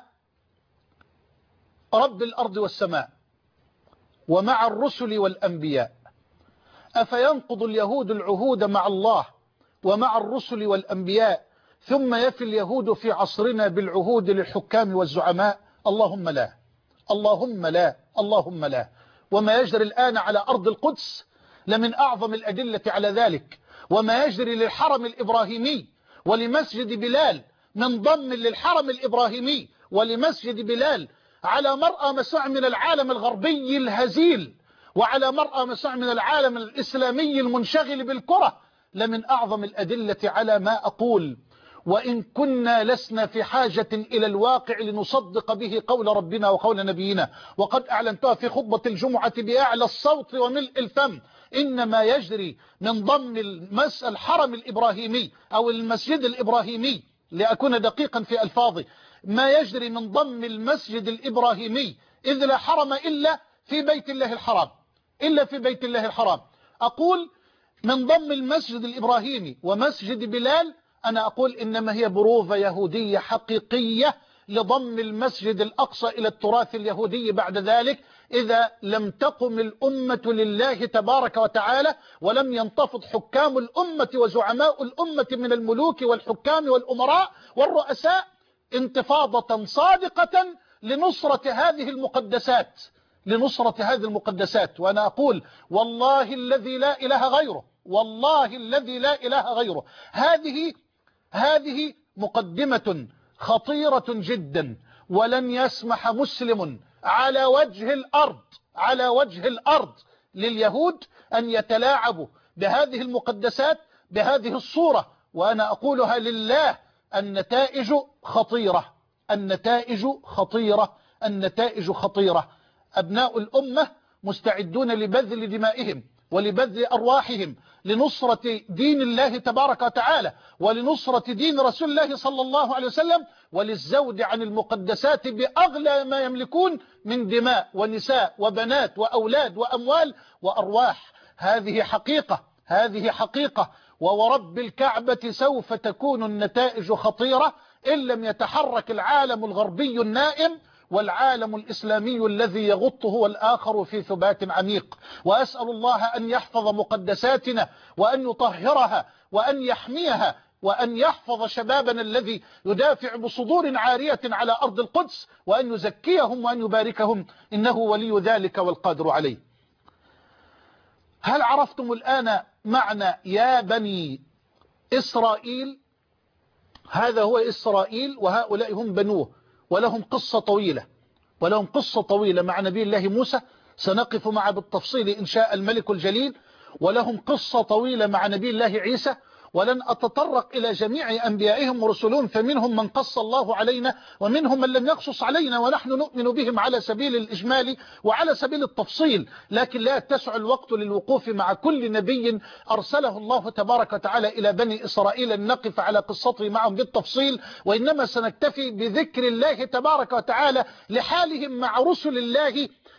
رب الأرض والسماء ومع الرسل والأنبياء. أفينقض اليهود العهود مع الله ومع الرسل والأنبياء ثم يفي اليهود في عصرنا بالعهود للحكام والزعماء؟ اللهم لا، اللهم لا، اللهم لا. وما يجري الآن على أرض القدس لمن أعظم الأدلة على ذلك، وما يجري للحرم الإبراهيمي ولمسجد بلال من ضم للحرم الإبراهيمي ولمسجد بلال على مرأى مسمع من العالم الغربي الهزيل، وعلى مرأى مسمع من العالم الإسلامي المنشغل بالكرة، لمن أعظم الأدلة على ما أقول. وإن كنا لسنا في حاجة إلى الواقع لنصدق به قول ربنا وقول نبينا، وقد أعلنتها في خطبة الجمعة بأعلى الصوت وملء الفم. إنما يجري من ضمن المس الحرم الإبراهيمي أو المسجد الإبراهيمي، لأكون دقيقا في ألفاظي، ما يجري من ضمن المسجد الإبراهيمي، إذ لا حرم إلا في بيت الله الحرام، إلا في بيت الله الحرام. أقول من ضمن المسجد الإبراهيمي ومسجد بلال، أنا أقول إنما هي بروفة يهودية حقيقية لضم المسجد الأقصى إلى التراث اليهودي بعد ذلك، إذا لم تقم الأمة لله تبارك وتعالى ولم ينتفض حكام الأمة وزعماء الأمة من الملوك والحكام والأمراء والرؤساء انتفاضة صادقة لنصرة هذه المقدسات، لنصرة هذه المقدسات. وأنا أقول والله الذي لا إله غيره، والله الذي لا إله غيره، هذه هذه مقدمة خطيرة جدا، ولن يسمح مسلم على وجه الأرض على وجه الأرض لليهود أن يتلاعبوا بهذه المقدسات بهذه الصورة. وأنا أقولها لله، النتائج خطيرة، النتائج خطيرة، النتائج خطيرة. أبناء الأمة مستعدون لبذل دمائهم ولبذل أرواحهم لنصرة دين الله تبارك وتعالى ولنصرة دين رسول الله صلى الله عليه وسلم، وللزود عن المقدسات بأغلى ما يملكون من دماء ونساء وبنات وأولاد وأموال وأرواح. هذه حقيقة، هذه حقيقة. وورب الكعبة سوف تكون النتائج خطيرة إن لم يتحرك العالم الغربي النائم والعالم الإسلامي الذي يغطه والآخر في ثبات عميق. وأسأل الله أن يحفظ مقدساتنا وأن يطهرها وأن يحميها وأن يحفظ شبابنا الذي يدافع بصدور عارية على أرض القدس، وأن يزكيهم وأن يباركهم، إنه ولي ذلك والقادر عليه. هل عرفتم الآن معنى يا بني إسرائيل؟ هذا هو إسرائيل، وهؤلاء هم بنوه، ولهم قصة طويلة ولهم قصة طويلة مع نبي الله موسى، سنقف معه بالتفصيل إن شاء الملك الجليل. ولهم قصة طويلة مع نبي الله عيسى، ولن أتطرق إلى جميع أنبيائهم ورسلهم، فمنهم من قص الله علينا ومنهم من لم يقصص علينا، ونحن نؤمن بهم على سبيل الإجمال وعلى سبيل التفصيل، لكن لا يتسع الوقت للوقوف مع كل نبي أرسله الله تبارك وتعالى إلى بني إسرائيل لنقف على قصته معهم بالتفصيل، وإنما سنكتفي بذكر الله تبارك وتعالى لحالهم مع رسل الله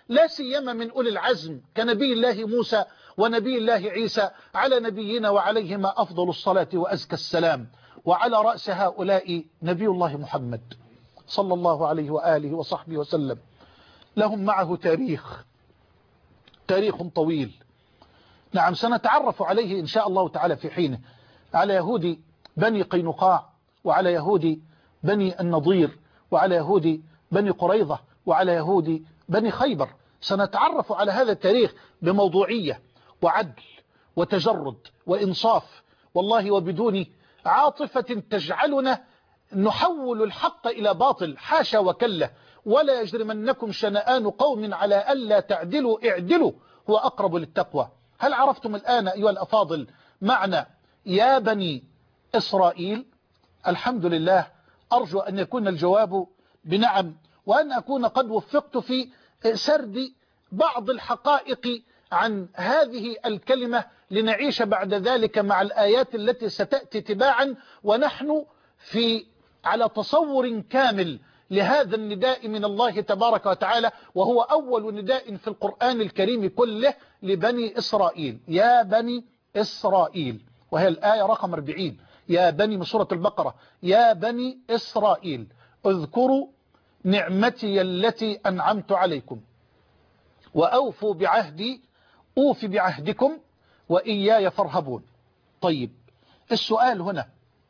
لا سيما من أولي العزم كنبي الله موسى ونبي الله عيسى على نبينا وعليهما أفضل الصلاة وأزكى السلام. وعلى رأس هؤلاء نبي الله محمد صلى الله عليه وآله وصحبه وسلم. لهم معه تاريخ تاريخ طويل. نعم، سنتعرف عليه إن شاء الله تعالى في حينه، على يهود بني قينقاع، وعلى يهود بني النضير، وعلى يهود بني قريظة، وعلى يهود بني خيبر. سنتعرف على هذا التاريخ بموضوعية وعدل وتجرد وإنصاف، والله وبدون عاطفة تجعلنا نحول الحق إلى باطل، حاشا وكلا. ولا يجرمنكم شنآن قوم على ألا تعدلوا اعدلوا هو أقرب للتقوى. هل عرفتم الآن أيها الأفاضل معنى يا بني إسرائيل؟ الحمد لله، أرجو أن يكون الجواب بنعم، وأن أكون قد وفقت في سرد بعض الحقائق عن هذه الكلمة، لنعيش بعد ذلك مع الآيات التي ستأتي تباعا، ونحن في على تصور كامل لهذا النداء من الله تبارك وتعالى، وهو أول نداء في القرآن الكريم كله لبني إسرائيل. يا بني إسرائيل، وهي الآية رقم أربعين، يا بني من سورة البقرة، يا بني إسرائيل اذكروا نعمتي التي أنعمت عليكم وأوفوا بعهدي أوف بعهدكم وإياي فارهبون. طيب، السؤال هنا،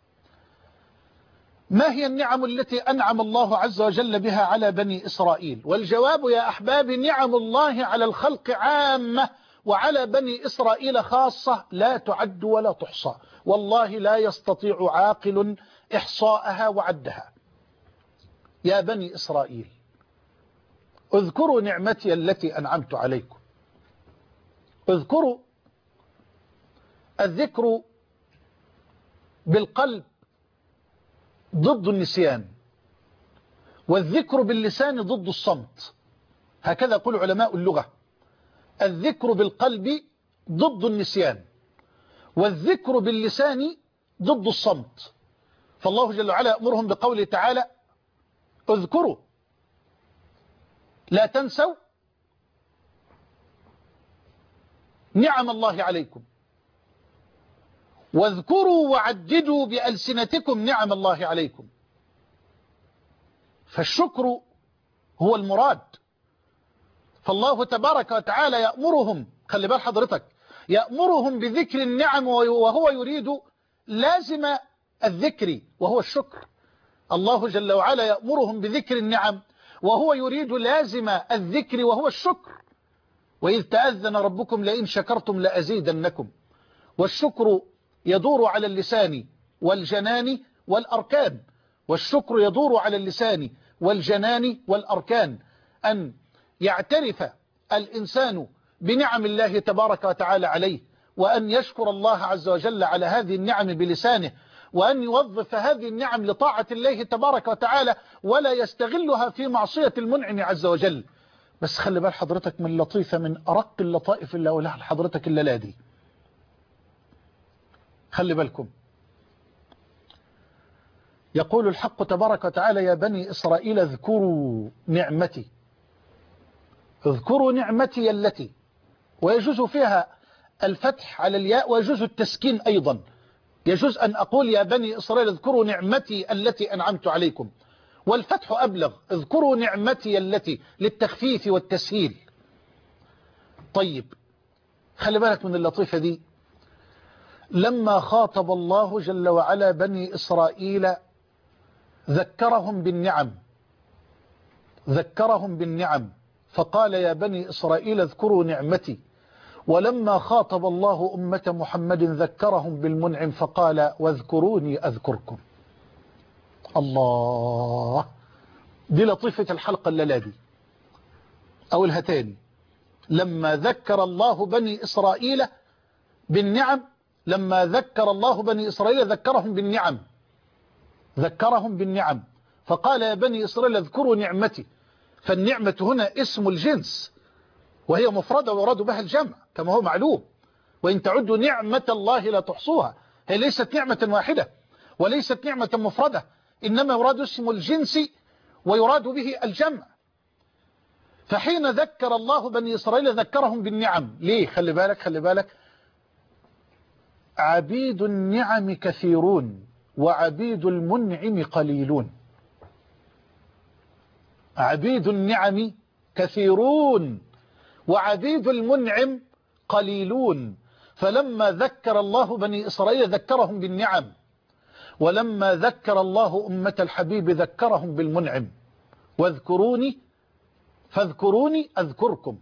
ما هي النعم التي أنعم الله عز وجل بها على بني إسرائيل؟ والجواب يا أحباب، نعم الله على الخلق عامة، وعلى بني إسرائيل خاصة، لا تعد ولا تحصى، والله لا يستطيع عاقل إحصاءها وعدها. يا بني إسرائيل اذكروا نعمتي التي أنعمت عليكم. اذكروا، الذكر بالقلب ضد النسيان، والذكر باللسان ضد الصمت، هكذا يقول علماء اللغة. الذكر بالقلب ضد النسيان، والذكر باللسان ضد الصمت. فالله جل وعلا يأمرهم بقوله تعالى اذكروا لا تنسوا نعم الله عليكم، واذكروا وعددوا بألسنتكم نعم الله عليكم. فالشكر هو المراد. فالله تبارك وتعالى يأمرهم، خلي بال حضرتك، يأمرهم بذكر النعم وهو يريد لازم الذكر وهو الشكر. الله جل وعلا يأمرهم بذكر النعم وهو يريد لازم الذكر وهو الشكر. وإذ تأذن ربكم لئن شكرتم لأزيدنكم. والشكر يدور على اللسان والجنان والأركان، والشكر يدور على اللسان والجنان والأركان، أن يعترف الإنسان بنعم الله تبارك وتعالى عليه، وأن يشكر الله عز وجل على هذه النعم بلسانه، وأن يوظف هذه النعم لطاعة الله تبارك وتعالى، ولا يستغلها في معصية المنعم عز وجل. بس خلي بال حضرتك من لطيفة، من أرق اللطائف اللي أقولها لحضرتك الليلة دي. خلي بالكم، يقول الحق تبارك وتعالى يا بني إسرائيل اذكروا نعمتي. اذكروا نعمتي التي، ويجوز فيها الفتح على الياء، ويجوز التسكين أيضا. يجوز أن أقول يا بني إسرائيل اذكروا نعمتي التي أنعمت عليكم، والفتح أبلغ، اذكروا نعمتي التي، للتخفيف والتسهيل. طيب، خلي بالك من اللطيفة دي. لما خاطب الله جل وعلا بني إسرائيل ذكرهم بالنعم، ذكرهم بالنعم فقال يا بني إسرائيل اذكروا نعمتي. ولما خاطب الله أمة محمد ذكرهم بالمنعم فقال واذكروني أذكركم. الله، دي لطيفة الحلقة الليلة دي. أقولها تاني، لما ذكر الله بني إسرائيل بالنعم، لما ذكر الله بني إسرائيل ذكرهم بالنعم، ذكرهم بالنعم فقال يا بني إسرائيل اذكروا نعمتي. فالنعمة هنا اسم الجنس، وهي مفردة ويراد بها الجمع كما هو معلوم. وإن تعدوا نعمة الله لا تحصوها، هي ليست نعمة واحدة وليست نعمة مفردة، إنما يراد اسم الجنس ويراد به الجمع. فحين ذكر الله بني إسرائيل ذكرهم بالنعم. ليه؟ خلي بالك خلي بالك عبيد النعم كثيرون وعبيد المنعم قليلون. عبيد النعم كثيرون وعبيد المنعم قليلون. فلما ذكر الله بني إسرائيل ذكرهم بالنعم، ولما ذكر الله أمة الحبيب ذكرهم بالمنعم. واذكروني فاذكروني أذكركم.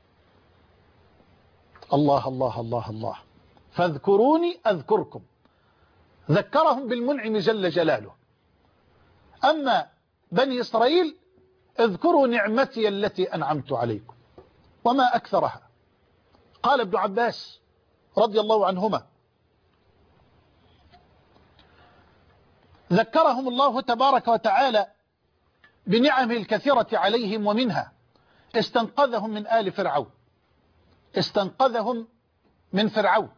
الله الله الله الله. فاذكروني أذكركم. ذكرهم بالمنعم جل جلاله. أما بني إسرائيل اذكروا نعمتي التي أنعمت عليكم وما أكثرها. قال ابن عباس رضي الله عنهما ذكرهم الله تبارك وتعالى بنعمه الكثيرة عليهم، ومنها استنقذهم من آل فرعون. استنقذهم من فرعون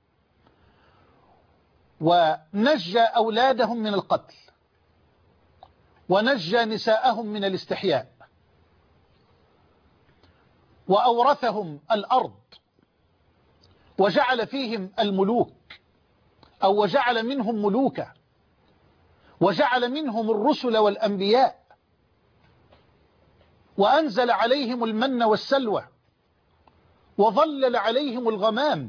ونجى أولادهم من القتل، ونجى نساءهم من الاستحياء، وأورثهم الأرض، وجعل فيهم الملوك أو وجعل منهم ملوكا، وجعل منهم الرسل والأنبياء، وأنزل عليهم المن والسلوى، وظلل عليهم الغمام،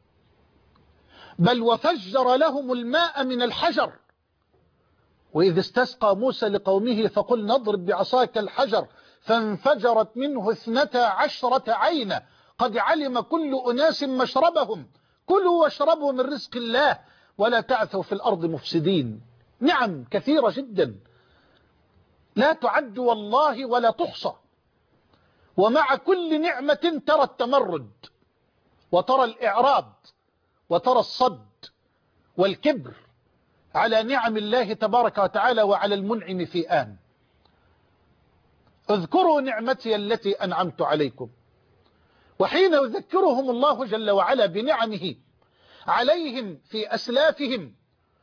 بل وفجر لهم الماء من الحجر. وإذ استسقى موسى لقومه فقل نضرب بعصاك الحجر فانفجرت منه اثنتا عشرة عينا قد علم كل أناس مشربهم كلوا واشربوا من رزق الله ولا تعثوا في الأرض مفسدين. نعم كثيرة جدا لا تعد والله ولا تحصى. ومع كل نعمة ترى التمرد وترى الإعراض وترى الصد والكبر على نعم الله تبارك وتعالى وعلى المنعم في آن. اذكروا نعمتي التي أنعمت عليكم. وحين يذكرهم الله جل وعلا بنعمه عليهم في أسلافهم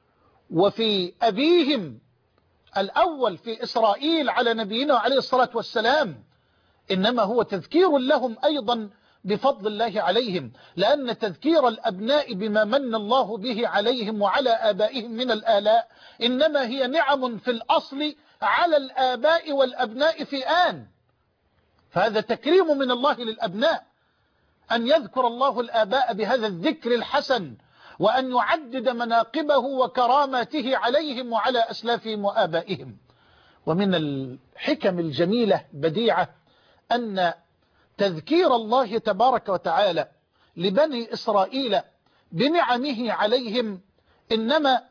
وفي أبيهم الأول في إسرائيل على نبينا عليه الصلاة والسلام، إنما هو تذكير لهم أيضا بفضل الله عليهم، لأن تذكير الأبناء بما من الله به عليهم وعلى آبائهم من الآلاء إنما هي نعم في الأصل على الآباء والأبناء في آن. فهذا تكريم من الله للأبناء أن يذكر الله الآباء بهذا الذكر الحسن، وأن يعدد مناقبه وكراماته عليهم وعلى أسلافهم وآبائهم. ومن الحكم الجميلة بديعة أن تذكير الله تبارك وتعالى لبني إسرائيل بنعمه عليهم إنما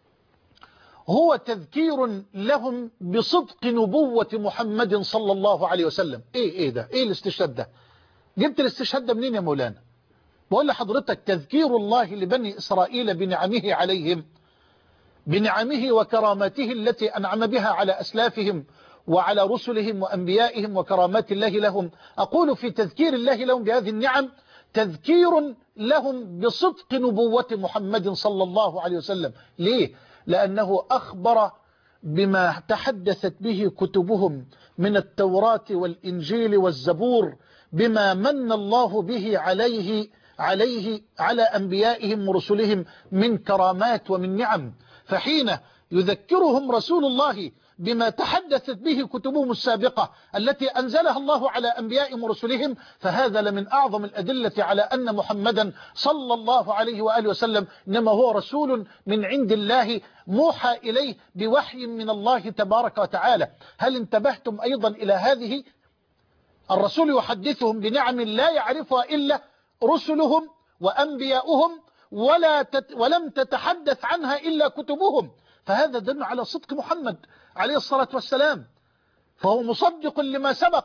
هو تذكير لهم بصدق نبوة محمد صلى الله عليه وسلم. ايه ايه ده؟ ايه الاستشهاد ده؟ جبت الاستشهاد ده منين يا مولانا؟ بقول لحضرتك تذكير الله لبني إسرائيل بنعمه عليهم، بنعمه وكراماته التي أنعم بها على أسلافهم وعلى رسلهم وأنبيائهم وكرامات الله لهم. أقول في تذكير الله لهم بهذه النعم تذكير لهم بصدق نبوة محمد صلى الله عليه وسلم. ليه؟ لأنه أخبر بما تحدثت به كتبهم من التوراة والإنجيل والزبور، بما من الله به عليه عليه على أنبيائهم ورسلهم من كرامات ومن نعم. فحين يذكرهم رسول الله بما تحدثت به كتبهم السابقة التي أنزلها الله على أنبيائهم ورسلهم، فهذا لمن أعظم الأدلة على أن محمدا صلى الله عليه وآله وسلم إنما هو رسول من عند الله موحى إليه بوحي من الله تبارك وتعالى. هل انتبهتم أيضا إلى هذه؟ الرسول يحدثهم بنعم لا يعرفها إلا رسلهم وأنبياؤهم ولا تت ولم تتحدث عنها إلا كتبهم. فهذا دل على صدق محمد عليه الصلاة والسلام، فهو مصدق لما سبق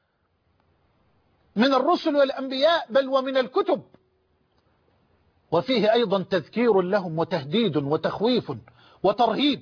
من الرسل والأنبياء بل ومن الكتب. وفيه أيضا تذكير لهم وتهديد وتخويف وترهيب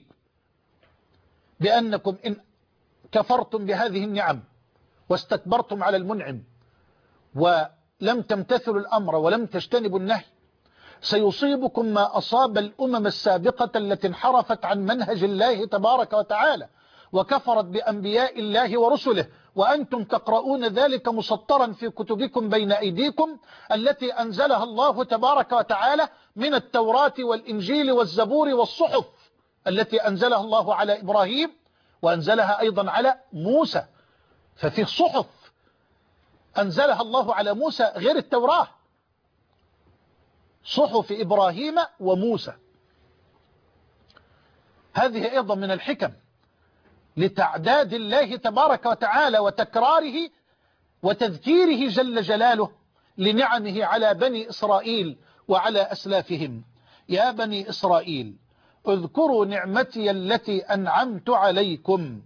بأنكم إن كفرتم بهذه النعم واستكبرتم على المنعم ولم تمتثلوا الأمر ولم تجتنبوا النهي سيصيبكم ما أصاب الأمم السابقة التي انحرفت عن منهج الله تبارك وتعالى. وكفرت بأنبياء الله ورسله، وأنتم تقرؤون ذلك مسطرا في كتبكم بين أيديكم التي أنزلها الله تبارك وتعالى من التوراة والإنجيل والزبور والصحف التي أنزلها الله على إبراهيم وأنزلها أيضا على موسى. ففي صحف أنزلها الله على موسى غير التوراة، صحف إبراهيم وموسى. هذه أيضا من الحكم لتعداد الله تبارك وتعالى وتكراره وتذكيره جل جلاله لنعمه على بني إسرائيل وعلى أسلافهم. يا بني إسرائيل اذكروا نعمتي التي أنعمت عليكم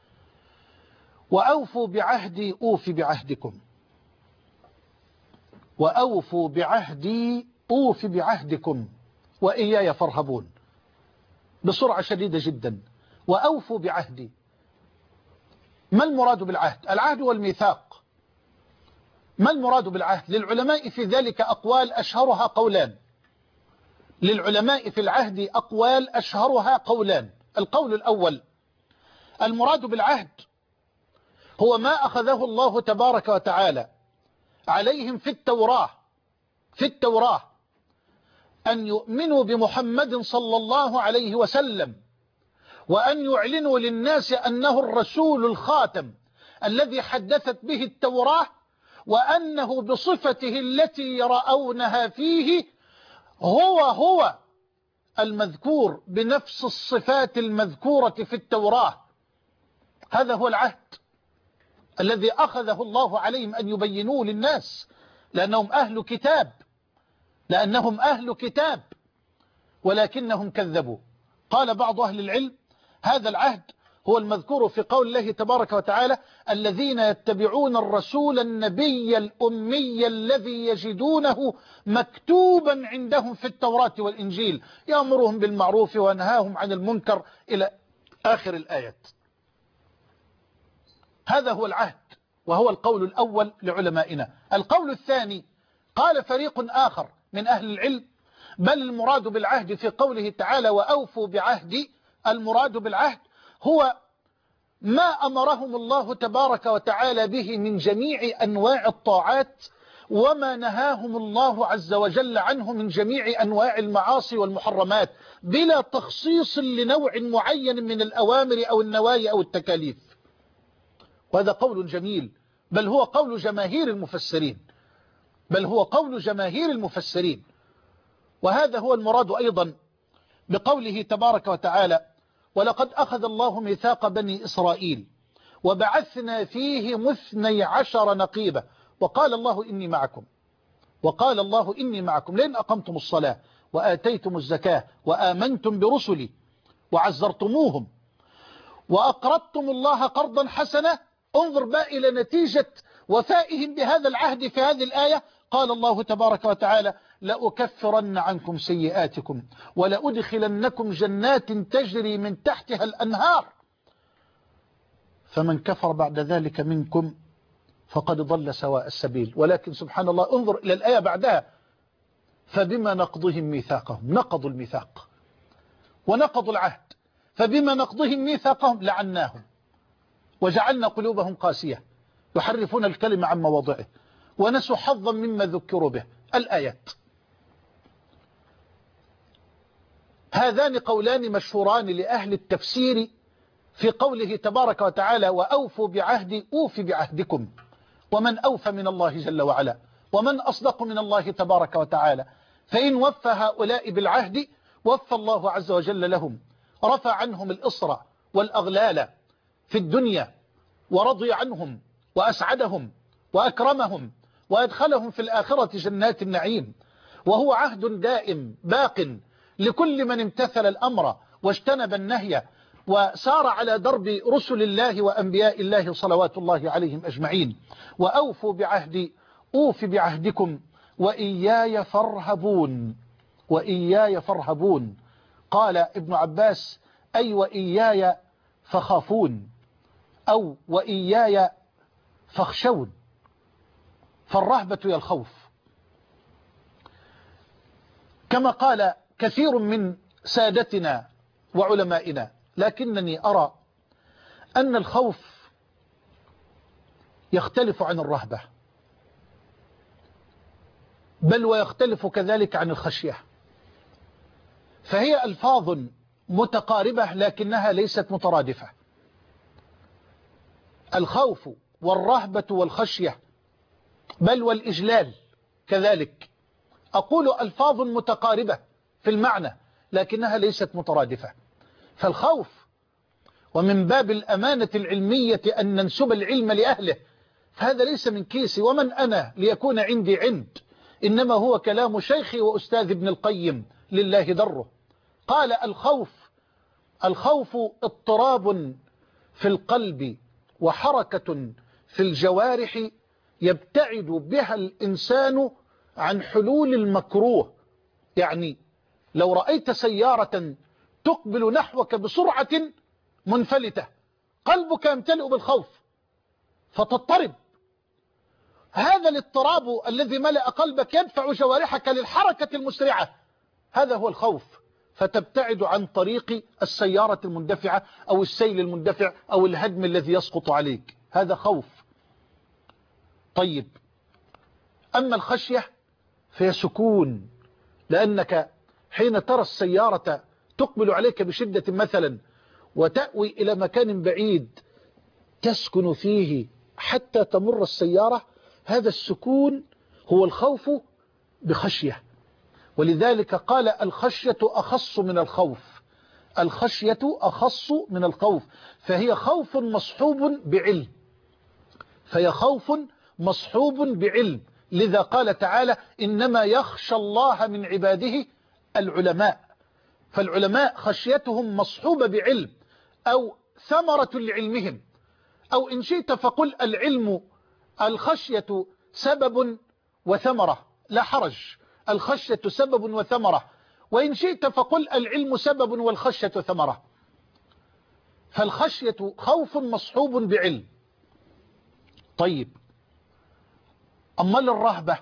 وأوفوا بعهدي أوف بعهدكم وأوفوا بعهدي أوف بعهدكم وإياي فارهبون. بسرعة شديدة جدا. وأوفوا بعهدي. ما المراد بالعهد؟ العهد والميثاق. ما المراد بالعهد؟ للعلماء في ذلك أقوال أشهرها قولان. للعلماء في العهد أقوال أشهرها قولان. القول الأول: المراد بالعهد هو ما أخذه الله تبارك وتعالى عليهم في التوراة في التوراة أن يؤمنوا بمحمد صلى الله عليه وسلم، وأن يعلنوا للناس أنه الرسول الخاتم الذي حدثت به التوراة، وأنه بصفته التي يرأونها فيه هو هو المذكور بنفس الصفات المذكورة في التوراة. هذا هو العهد الذي أخذه الله عليهم أن يبينوه للناس، لأنهم أهل كتاب لأنهم أهل كتاب ولكنهم كذبوا. قال بعض أهل العلم: هذا العهد هو المذكور في قول الله تبارك وتعالى: الذين يتبعون الرسول النبي الأمي الذي يجدونه مكتوبا عندهم في التوراة والإنجيل يأمرهم بالمعروف وينهاهم عن المنكر إلى آخر الآيات. هذا هو العهد، وهو القول الأول لعلمائنا. القول الثاني قال فريق آخر من أهل العلم: بل المراد بالعهد في قوله تعالى وأوفوا بعهدي، المراد بالعهد هو ما أمرهم الله تبارك وتعالى به من جميع أنواع الطاعات، وما نهاهم الله عز وجل عنه من جميع أنواع المعاصي والمحرمات، بلا تخصيص لنوع معين من الأوامر أو النواهي أو التكاليف. وهذا قول جميل، بل هو قول جماهير المفسرين بل هو قول جماهير المفسرين وهذا هو المراد أيضا بقوله تبارك وتعالى: ولقد أخذ الله ميثاق بني إسرائيل وبعثنا فيهم اثني عشر نقيبة وقال الله إني معكم وقال الله إني معكم لئن أقمتم الصلاة وآتيتم الزكاة وآمنتم برسلي وعزرتموهم وأقرضتم الله قرضا حسنا. انظر بقى إلى نتيجة وفائهم بهذا العهد في هذه الآية. قال الله تبارك وتعالى: لأكفرن عنكم سيئاتكم ولأدخلنكم جنات تجري من تحتها الأنهار فمن كفر بعد ذلك منكم فقد ضل سواء السبيل. ولكن سبحان الله، انظر إلى الآية بعدها: فبما نقضهم ميثاقهم. نقضوا الميثاق ونقضوا العهد، فبما نقضهم ميثاقهم لعناهم وجعلنا قلوبهم قاسية يحرفون الكلمة عن مواضعه ونسوا حظا مما ذكروا به. الآيات. هذان قولان مشهوران لأهل التفسير في قوله تبارك وتعالى: وأوفوا بعهدي أوف بعهدكم. ومن أوفى من الله جل وعلا؟ ومن أصدق من الله تبارك وتعالى؟ فإن وفى هؤلاء بالعهد وفى الله عز وجل لهم، رفع عنهم الإصر والأغلال في الدنيا ورضي عنهم وأسعدهم وأكرمهم وأدخلهم في الآخرة جنات النعيم. وهو عهد دائم باق لكل من امتثل الأمر واجتنب النهي وسار على درب رسل الله وأنبياء الله صلوات الله عليهم أجمعين. وأوفوا بعهدي أوف بعهدكم وإياي فارهبون. وإياي فارهبون. قال ابن عباس: أي وإياي فخافون، أو وإياي فاخشون. فالرهبة هي الخوف. كما قال كثير من سادتنا وعلمائنا. لكنني أرى أن الخوف يختلف عن الرهبة، بل ويختلف كذلك عن الخشية، فهي ألفاظ متقاربة لكنها ليست مترادفة. الخوف والرهبة والخشية بل والإجلال كذلك، أقول ألفاظ متقاربة في المعنى لكنها ليست مترادفة. فالخوف، ومن باب الأمانة العلمية أن ننسب العلم لأهله، فهذا ليس من كيسي ومن أنا ليكون عندي عند، إنما هو كلام شيخي وأستاذ ابن القيم لله دره. قال الخوف الخوف اضطراب في القلب وحركة في الجوارح يبتعد بها الإنسان عن حلول المكروه. يعني لو رأيت سيارة تقبل نحوك بسرعة منفلتة قلبك يمتلئ بالخوف فتضطرب. هذا الاضطراب الذي ملأ قلبك يدفع جوارحك للحركة المسرعة، هذا هو الخوف، فتبتعد عن طريق السيارة المندفعة أو السيل المندفع أو الهدم الذي يسقط عليك، هذا خوف. طيب، أما الخشية فهي سكون، لأنك حين ترى السيارة تقبل عليك بشدة مثلا وتأوي إلى مكان بعيد تسكن فيه حتى تمر السيارة، هذا السكون هو الخوف بخشية. ولذلك قال الخشية أخص من الخوف، الخشية أخص من الخوف، فهي خوف مصحوب بعلم، فهي خوف مصحوب بعلم. لذا قال تعالى إنما يخشى الله من عباده العلماء، فالعلماء خشيتهم مصحوبة بعلم أو ثمرة لعلمهم، أو إن شئت فقل العلم الخشية سبب وثمرة، لا حرج، الخشية سبب وثمرة، وإن شئت فقل العلم سبب والخشية ثمرة. فالخشية خوف مصحوب بعلم. طيب، أما للرهبة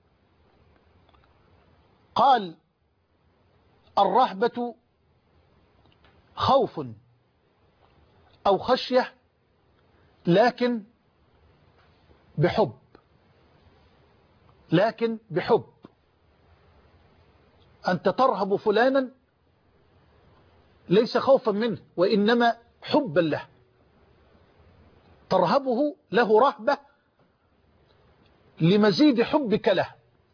قال الرهبة خوف أو خشية لكن بحب، لكن بحب. أنت ترهب فلانا ليس خوفا منه وإنما حبا له، ترهبه له رهبة لمزيد حبك له.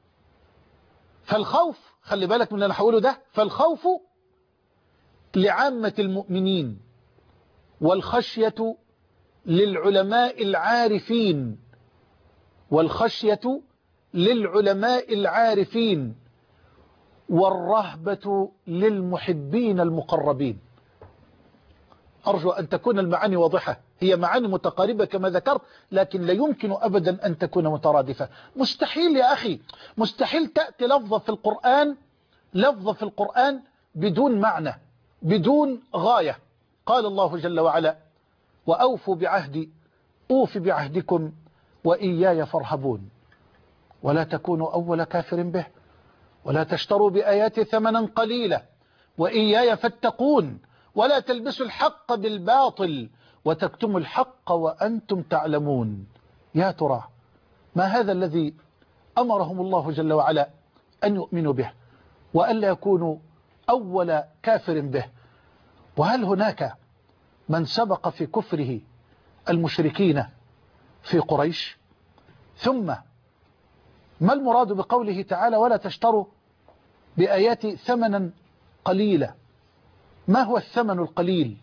فالخوف، خلي بالك من اللي أنا هقوله ده، فالخوف لعامة المؤمنين والخشية للعلماء العارفين، والخشية للعلماء العارفين، والرهبة للمحبين المقربين. أرجو أن تكون المعاني واضحة، هي معاني متقاربة كما ذكرت، لكن لا يمكن أبدا أن تكون مترادفة. مستحيل يا أخي، مستحيل تأتي لفظة في القرآن لفظة في القرآن بدون معنى، بدون غاية. قال الله جل وعلا وأوفوا بعهدي أوف بعهدكم وإياي فارهبون ولا تكونوا أول كافر به ولا تشتروا بآياتي ثمنا قليلا وإياي فاتقون ولا تلبسوا الحق بالباطل وتكتموا الحق وأنتم تعلمون. يا ترى ما هذا الذي أمرهم الله جل وعلا أن يؤمنوا به وألا يكونوا أول كافر به؟ وهل هناك من سبق في كفره المشركين في قريش؟ ثم ما المراد بقوله تعالى ولا تشتروا بآياتي ثمنا قليلا؟ ما هو الثمن القليل؟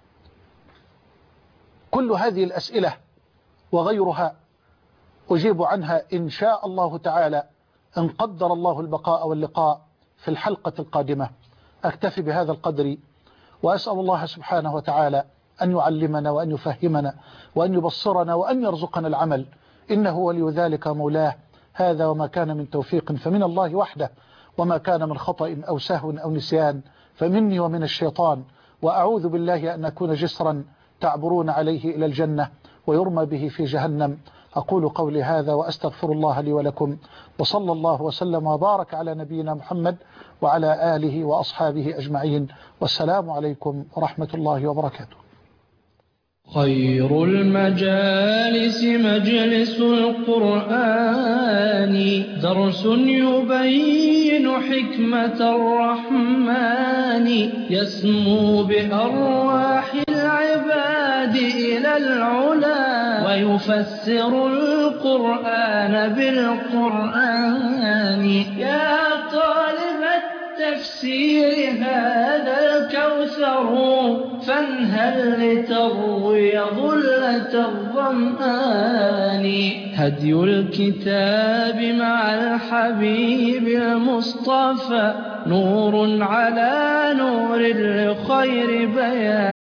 كل هذه الأسئلة وغيرها أجيب عنها إن شاء الله تعالى إن قدر الله البقاء واللقاء في الحلقة القادمة. أكتفي بهذا القدر وأسأل الله سبحانه وتعالى أن يعلمنا وأن يفهمنا وأن يبصرنا وأن يرزقنا العمل، إنه ولي ذلك مولاه. هذا وما كان من توفيق فمن الله وحده، وما كان من خطأ أو سهو أو نسيان فمني ومن الشيطان، وأعوذ بالله أن أكون جسرا تعبرون عليه إلى الجنة ويرمى به في جهنم. أقول قولي هذا وأستغفر الله لي ولكم، وصلى الله وسلم وبارك على نبينا محمد وعلى آله وأصحابه أجمعين، والسلام عليكم ورحمة الله وبركاته. خير المجالس مجلس القرآن درس يبين حكمة الرحمن يسمو بأرواح العباد إلى العلا ويفسر القرآن بالقرآن يا طالب التفسير هذا الكوثر فانهل لتروي ظلة الظمآن هدي الكتاب مع الحبيب المصطفى نور على نور لخير بيان